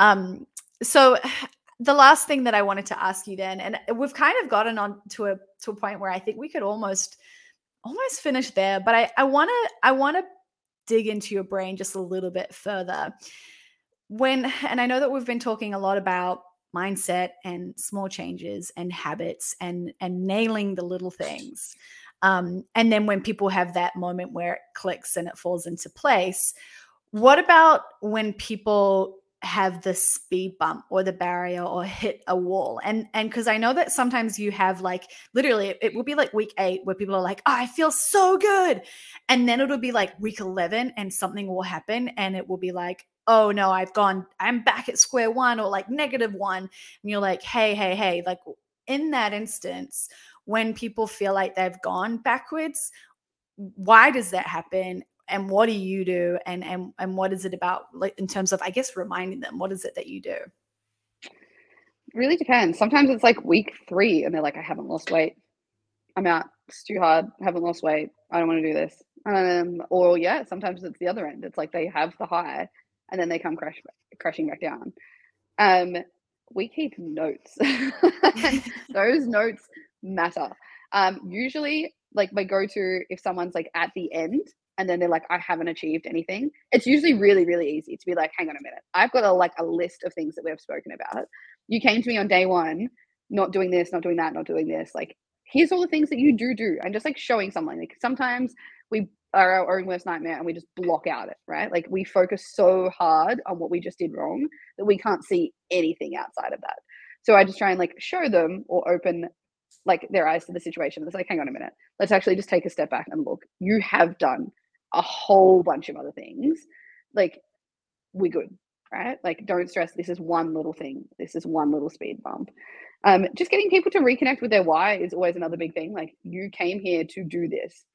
So the last thing that I wanted to ask you then, and we've kind of gotten on to a point where I think we could almost finish there, but I want to dig into your brain just a little bit further. And I know that we've been talking a lot about mindset and small changes and habits and nailing the little things. And then when people have that moment where it clicks and it falls into place, what about when people have the speed bump or the barrier or hit a wall? And because I know that sometimes you have like literally it will be like week 8 where people are like, oh, I feel so good. And then it'll be like week 11 and something will happen and it will be like, oh no, I'm back at square one or like -1. And you're like, hey, like in that instance, when people feel like they've gone backwards, why does that happen? And what do you do? And what is it about, like in terms of, I guess, reminding them, what is it that you do? It really depends. Sometimes it's like week 3 and they're like, I haven't lost weight. I'm out. It's too hard. I haven't lost weight. I don't want to do this. Or yeah, sometimes it's the other end. It's like they have the high and then they come crashing back down. We keep notes. Those notes matter. Usually like my go-to, if someone's like at the end and then they're like, I haven't achieved anything, it's usually really, really easy to be like, hang on a minute. I've got a list of things that we've spoken about. You came to me on day 1, not doing this, not doing that, not doing this. Like, here's all the things that you do. And just like showing someone, like sometimes we are our own worst nightmare and we just block out it, right? Like we focus so hard on what we just did wrong that we can't see anything outside of that. So I just try and like show them or open like their eyes to the situation. It's like, hang on a minute, let's actually just take a step back and look. You have done a whole bunch of other things. Like, we're good, right? Like, don't stress. This is one little thing. This is one little speed bump. Just getting people to reconnect with their why is always another big thing. Like, you came here to do this.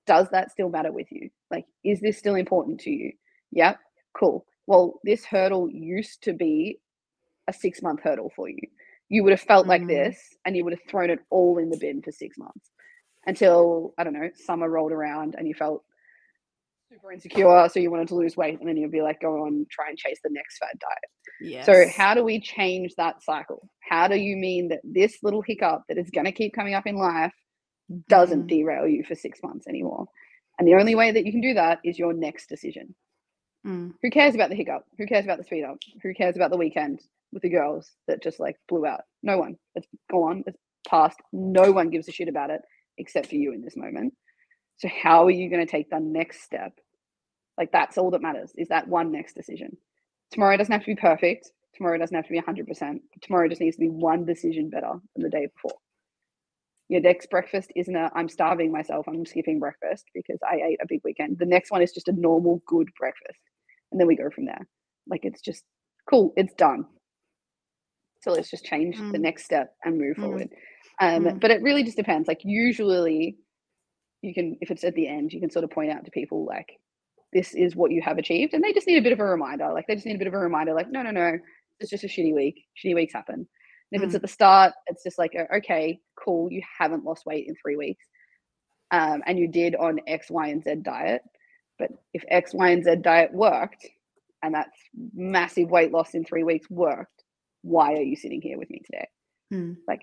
does that still matter with you? Like, is this still important to you? Yeah, cool. Well, this hurdle used to be a 6-month hurdle for you. You would have felt like this and you would have thrown it all in the bin for 6 months until, I don't know, summer rolled around and you felt super insecure. So you wanted to lose weight and then you'd be like, go on, try and chase the next fad diet. Yes. So how do we change that cycle? How do you mean that this little hiccup that is going to keep coming up in life doesn't derail you for 6 months anymore? And the only way that you can do that is your next decision. Who cares about the hiccup? Who cares about the speed up? Who cares about the weekend with the girls that just like blew out? No one. It's gone. It's past. No one gives a shit about it except for you in this moment. So how are you going to take the next step? Like, that's all that matters, is that one next decision. Tomorrow doesn't have to be perfect. Tomorrow doesn't have to be 100%. Tomorrow just needs to be one decision better than the day before. Your next breakfast isn't I'm starving myself, I'm skipping breakfast because I ate a big weekend. The next one is just a normal, good breakfast. And then we go from there. Like, it's just cool. It's done. So let's just change the next step and move forward. But it really just depends. Like, usually you can, if it's at the end, you can sort of point out to people like, this is what you have achieved. And they just need a bit of a reminder. Like, they just need a bit of a reminder, like, no, it's just a shitty week. Shitty weeks happen. And if it's at the start, it's just like, okay, cool, you haven't lost weight in 3 weeks. And you did on X, Y, and Z diet. But if X, Y, and Z diet worked, and that massive weight loss in 3 weeks worked, why are you sitting here with me today? Like,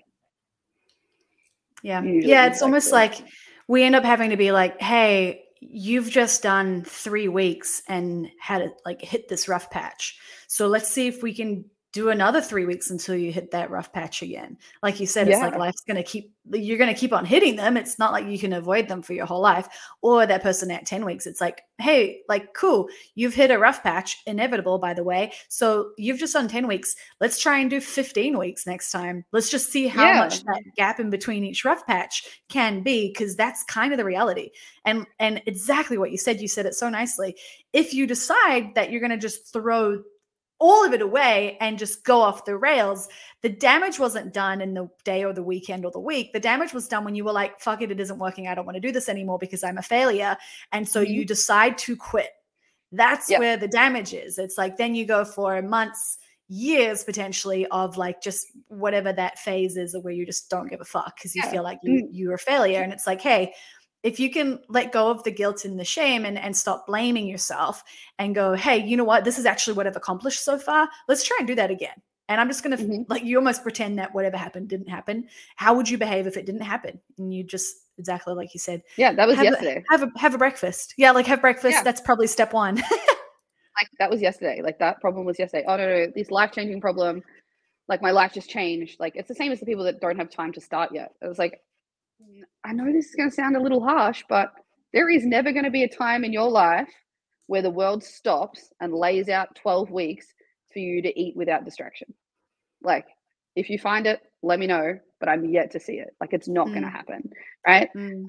yeah, it's almost like we end up having to be like, hey, you've just done 3 weeks and had it like hit this rough patch. So let's see if we can do another 3 weeks until you hit that rough patch again. Like you said, it's like life's going to you're going to keep on hitting them. It's not like you can avoid them for your whole life. Or that person at 10 weeks, it's like, hey, like, cool, you've hit a rough patch, inevitable, by the way. So you've just done 10 weeks. Let's try and do 15 weeks next time. Let's just see how much that gap in between each rough patch can be, because that's kind of the reality. And exactly what you said it so nicely. If you decide that you're going to just throw all of it away and just go off the rails, the damage wasn't done in the day or the weekend or the week. The damage was done when you were like, fuck it, it isn't working. I don't want to do this anymore because I'm a failure. And so you decide to quit. That's where the damage is. It's like, then you go for months, years potentially of like just whatever that phase is, or where you just don't give a fuck because you feel like you're a failure. And it's like, hey, if you can let go of the guilt and the shame and stop blaming yourself and go, hey, you know what? This is actually what I've accomplished so far. Let's try and do that again. And I'm just going to like, you almost pretend that whatever happened didn't happen. How would you behave if it didn't happen? And you just, exactly like you said. Yeah, that was yesterday. Have a breakfast. Yeah, like have breakfast. Yeah. That's probably step one. Like, that was yesterday. Like, that problem was yesterday. Oh, no, this life-changing problem. Like, my life just changed. Like, it's the same as the people that don't have time to start yet. It was like, I know this is going to sound a little harsh, but there is never going to be a time in your life where the world stops and lays out 12 weeks for you to eat without distraction. Like, if you find it, let me know, but I'm yet to see it. Like, it's not going to happen, right?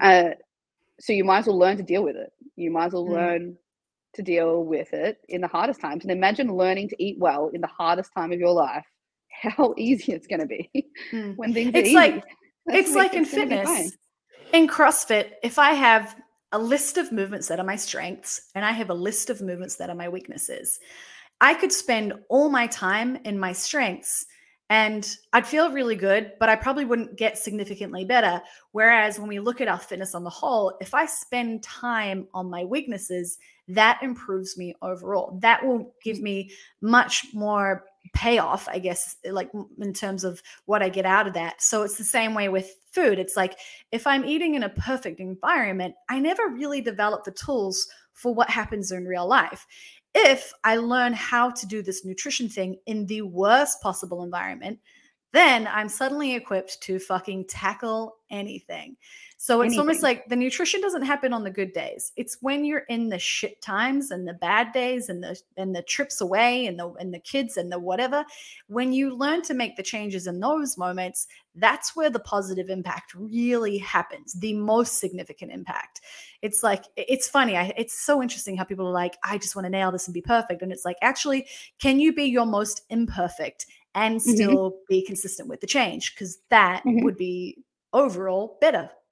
So you might as well learn to deal with it. You might as well learn to deal with it in the hardest times. And imagine learning to eat well in the hardest time of your life, how easy it's going to be when things are easy. It's like in fitness, in CrossFit, if I have a list of movements that are my strengths and I have a list of movements that are my weaknesses, I could spend all my time in my strengths and I'd feel really good, but I probably wouldn't get significantly better. Whereas when we look at our fitness on the whole, if I spend time on my weaknesses, that improves me overall. That will give me much more payoff, I guess, like in terms of what I get out of that. So it's the same way with food. It's like, if I'm eating in a perfect environment, I never really develop the tools for what happens in real life. If I learn how to do this nutrition thing in the worst possible environment, then I'm suddenly equipped to fucking tackle anything. So it's almost like the nutrition doesn't happen on the good days. It's when you're in the shit times and the bad days and the trips away and the kids and the whatever. When you learn to make the changes in those moments, that's where the positive impact really happens, the most significant impact. It's like, it's funny. It's so interesting how people are like, I just want to nail this and be perfect. And it's like, actually, can you be your most imperfect and still be consistent with the change? Because that would be overall better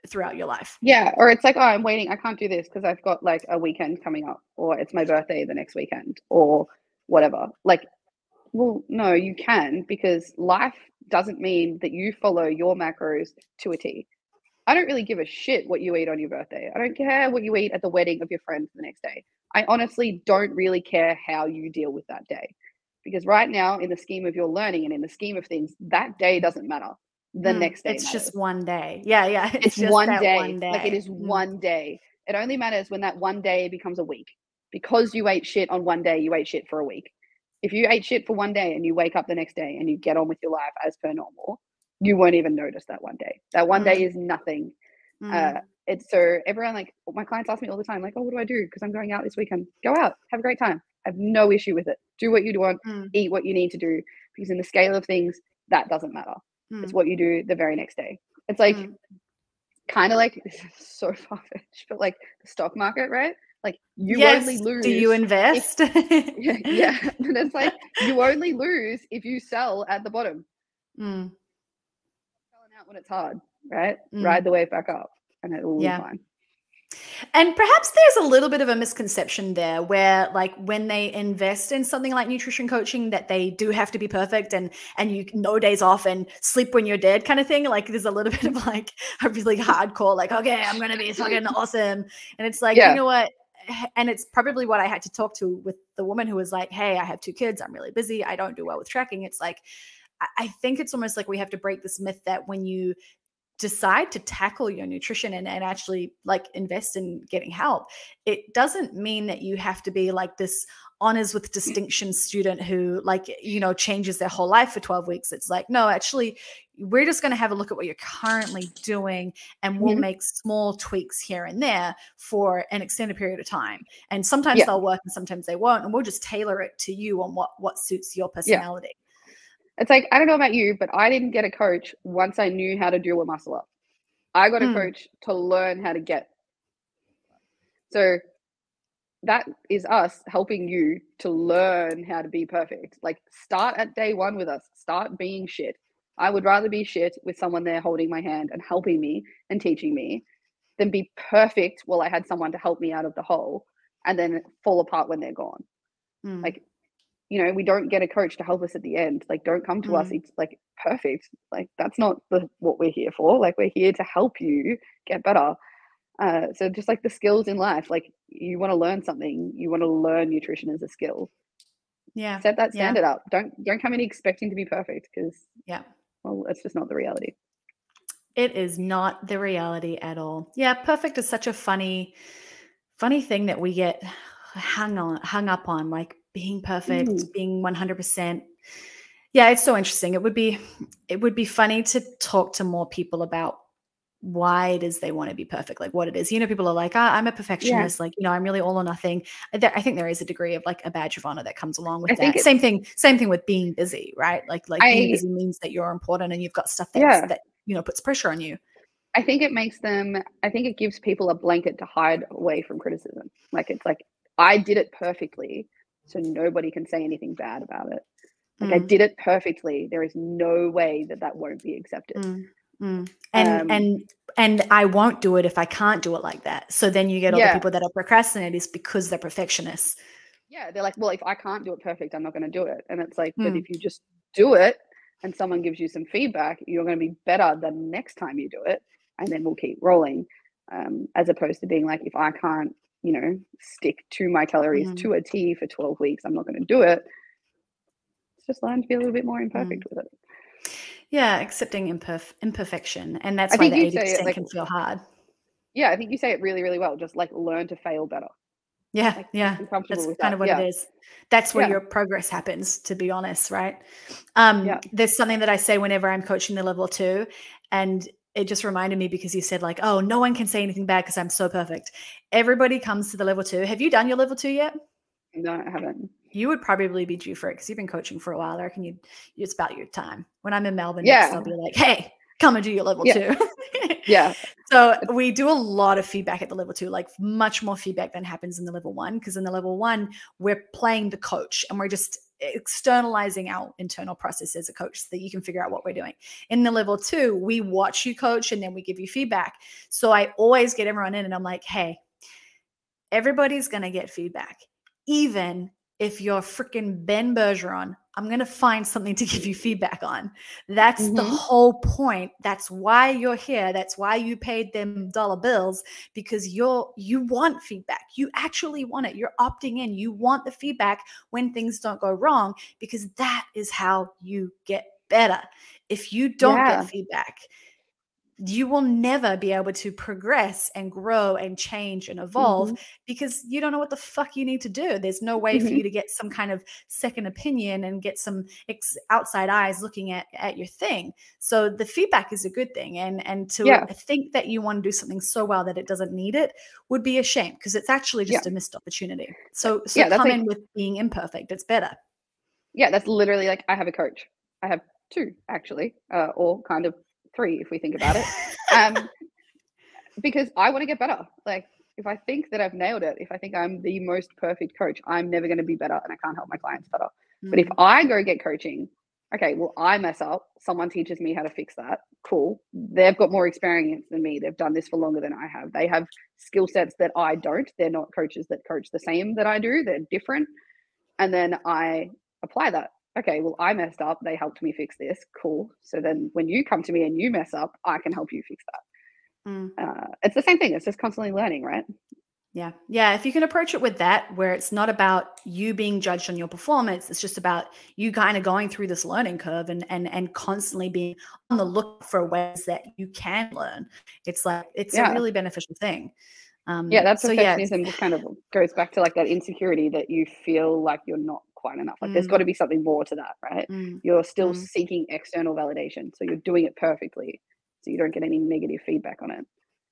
throughout your life. Yeah. Or it's like, oh, I'm waiting. I can't do this because I've got like a weekend coming up, or it's my birthday the next weekend, or whatever. Like, well, no, you can, because life doesn't mean that you follow your macros to a T. I don't really give a shit what you eat on your birthday. I don't care what you eat at the wedding of your friend the next day. I honestly don't really care how you deal with that day. Because right now, in the scheme of your learning and in the scheme of things, that day doesn't matter. The next day It's matters. just one day. Yeah. It's just one that day. one day. Like, it is one day. It only matters when that one day becomes a week. Because you ate shit on one day, you ate shit for a week. If you ate shit for one day and you wake up the next day and you get on with your life as per normal, you won't even notice that one day. That one day is nothing. It's so everyone, like, my clients ask me all the time, like, oh, what do I do? Because I'm going out this weekend. Go out, have a great time. I have no issue with it. Do what you want, eat what you need to do, because in the scale of things, that doesn't matter. It's what you do the very next day. It's like kind of like, this is so far-fetched, but like the stock market, right? Like, you only lose. Do you invest? Yeah. And it's like, you only lose if you sell at the bottom. Selling out when it's hard, right? Ride the wave back up and it will be fine. And perhaps there's a little bit of a misconception there where, like, when they invest in something like nutrition coaching, that they do have to be perfect and you no days off and sleep when you're dead kind of thing. Like, there's a little bit of like a really hardcore, like, okay, I'm going to be fucking awesome. And it's like, you know what? And it's probably what I had to talk to with the woman who was like, hey, I have 2 kids. I'm really busy. I don't do well with tracking. It's like, I think it's almost like we have to break this myth that when you decide to tackle your nutrition and actually like invest in getting help, it doesn't mean that you have to be like this honors with distinction student who, like, you know, changes their whole life for 12 weeks. It's like, no, actually, we're just going to have a look at what you're currently doing, and we'll make small tweaks here and there for an extended period of time. And sometimes they'll work and sometimes they won't. And we'll just tailor it to you on what suits your personality. It's like, I don't know about you, but I didn't get a coach once I knew how to do a muscle up. I got a coach to learn how to get. So that is us helping you to learn how to be perfect. Like, start at day 1 with us. Start being shit. I would rather be shit with someone there holding my hand and helping me and teaching me than be perfect while I had someone to help me out of the hole and then fall apart when they're gone. Like, you know, we don't get a coach to help us at the end. Like, don't come to us. It's like perfect. Like, that's not what we're here for. Like, we're here to help you get better. So just like the skills in life, like, you want to learn something, you want to learn nutrition as a skill. Set that standard up. Don't come in expecting to be perfect, because well, it's just not the reality. It is not the reality at all. Yeah, perfect is such a funny thing that we get hung up on, like being perfect, being 100%. Yeah, it's so interesting. It would be funny to talk to more people about why it is they want to be perfect, like what it is. You know, people are like, I'm a perfectionist, like, you know, I'm really all or nothing. I think there is a degree of like a badge of honor that comes along with that. Same thing with being busy, right? Like being busy means that you're important and you've got stuff that you know, puts pressure on you. I think it gives people a blanket to hide away from criticism. Like, it's like, I did it perfectly, so nobody can say anything bad about it. Like, I did it perfectly. There is no way that won't be accepted. And I won't do it if I can't do it like that. So then you get all the people that are procrastinators because they're perfectionists. Yeah, they're like, well, if I can't do it perfect, I'm not going to do it. And it's like, but if you just do it and someone gives you some feedback, you're going to be better the next time you do it. And then we'll keep rolling, as opposed to being like, if I can't, you know, stick to my calories to a T for 12 weeks, I'm not going to do it. It's just learn to be a little bit more imperfect with it. Yeah, accepting imperfection. And that's why the 80% can feel hard. Yeah, I think you say it really, really well. Just like, learn to fail better. Yeah, like, that's kind of what it is. That's where your progress happens, to be honest, right? There's something that I say whenever I'm coaching the level 2, and it just reminded me because you said like, oh, no one can say anything bad because I'm so perfect. Everybody comes to the level 2. Have you done your level 2 yet? No, I haven't. You would probably be due for it because you've been coaching for a while. I reckon it's about your time. When I'm in Melbourne next, I'll be like, hey, come and do your level 2. So we do a lot of feedback at the level 2, like much more feedback than happens in the level 1. Because in the level 1, we're playing the coach and we're just externalizing our internal process as a coach so that you can figure out what we're doing. In the level 2, we watch you coach and then we give you feedback. So I always get everyone in and I'm like, hey, everybody's going to get feedback. Even if you're freaking Ben Bergeron, I'm going to find something to give you feedback on. That's the whole point. That's why you're here. That's why you paid them dollar bills, because you want feedback. You actually want it. You're opting in. You want the feedback when things don't go wrong, because that is how you get better. If you don't get feedback, you will never be able to progress and grow and change and evolve because you don't know what the fuck you need to do. There's no way for you to get some kind of second opinion and get some outside eyes looking at your thing. So the feedback is a good thing. And to think that you want to do something so well that it doesn't need it would be a shame, because it's actually just a missed opportunity. So come in with being imperfect. It's better. Yeah, that's literally like, I have a coach. I have 2 actually, or kind of 3 if we think about it. Because I want to get better. Like, if I think that I've nailed it, if I think I'm the most perfect coach, I'm never going to be better and I can't help my clients better. But if I go get coaching, okay, well, I mess up, someone teaches me how to fix that. Cool. They've got more experience than me. They've done this for longer than I have. They have skill sets that I don't. They're not coaches that coach the same that I do. They're different. And then I apply that. Okay, well, I messed up. They helped me fix this. Cool. So then when you come to me and you mess up, I can help you fix that. It's the same thing. It's just constantly learning, right? Yeah. Yeah. If you can approach it with that, where it's not about you being judged on your performance, it's just about you kind of going through this learning curve and constantly being on the look for ways that you can learn. It's like, it's a really beneficial thing. That perfectionism just kind of goes back to like that insecurity that you feel like you're not quite enough. Like there's got to be something more to that, right? You're still seeking external validation. So you're doing it perfectly, so you don't get any negative feedback on it.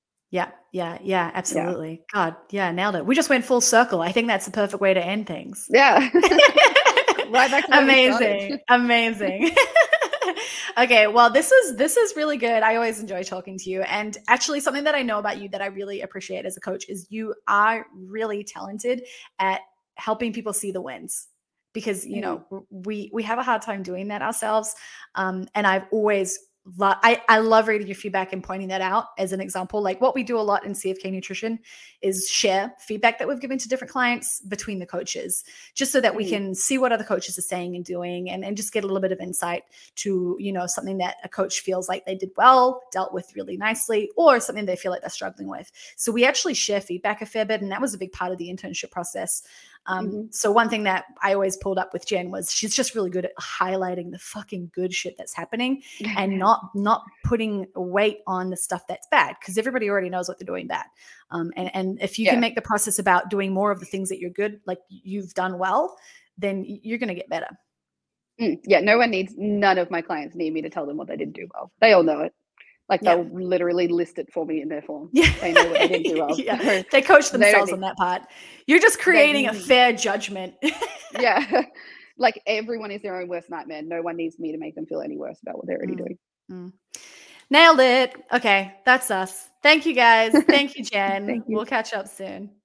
Yeah, absolutely. God, nailed it. We just went full circle. I think that's the perfect way to end things. Yeah. Right back to Amazing. Okay, well, this is really good. I always enjoy talking to you. And actually, something that I know about you that I really appreciate as a coach is you are really talented at helping people see the wins. Because, you know, we have a hard time doing that ourselves. And I've always I love reading your feedback and pointing that out as an example. Like what we do a lot in CFK Nutrition is share feedback that we've given to different clients between the coaches, just so that we can see what other coaches are saying and doing, and just get a little bit of insight to, you know, something that a coach feels like they did well, dealt with really nicely, or something they feel like they're struggling with. So we actually share feedback a fair bit, and that was a big part of the internship process. So one thing that I always pulled up with Jen was she's just really good at highlighting the fucking good shit that's happening and not putting weight on the stuff that's bad, because everybody already knows what they're doing bad. And if you can make the process about doing more of the things that you're good, like you've done well, then you're going to get better. Yeah. None of my clients need me to tell them what they didn't do well. They all know it. Like they'll literally list it for me in their form. Yeah. They know what they didn't do well. They coach themselves on that part. You're just creating a fair judgment. Yeah. Like everyone is their own worst nightmare. No one needs me to make them feel any worse about what they're already doing. Nailed it. Okay. That's us. Thank you guys. Thank you, Jen. Thank you. We'll catch up soon.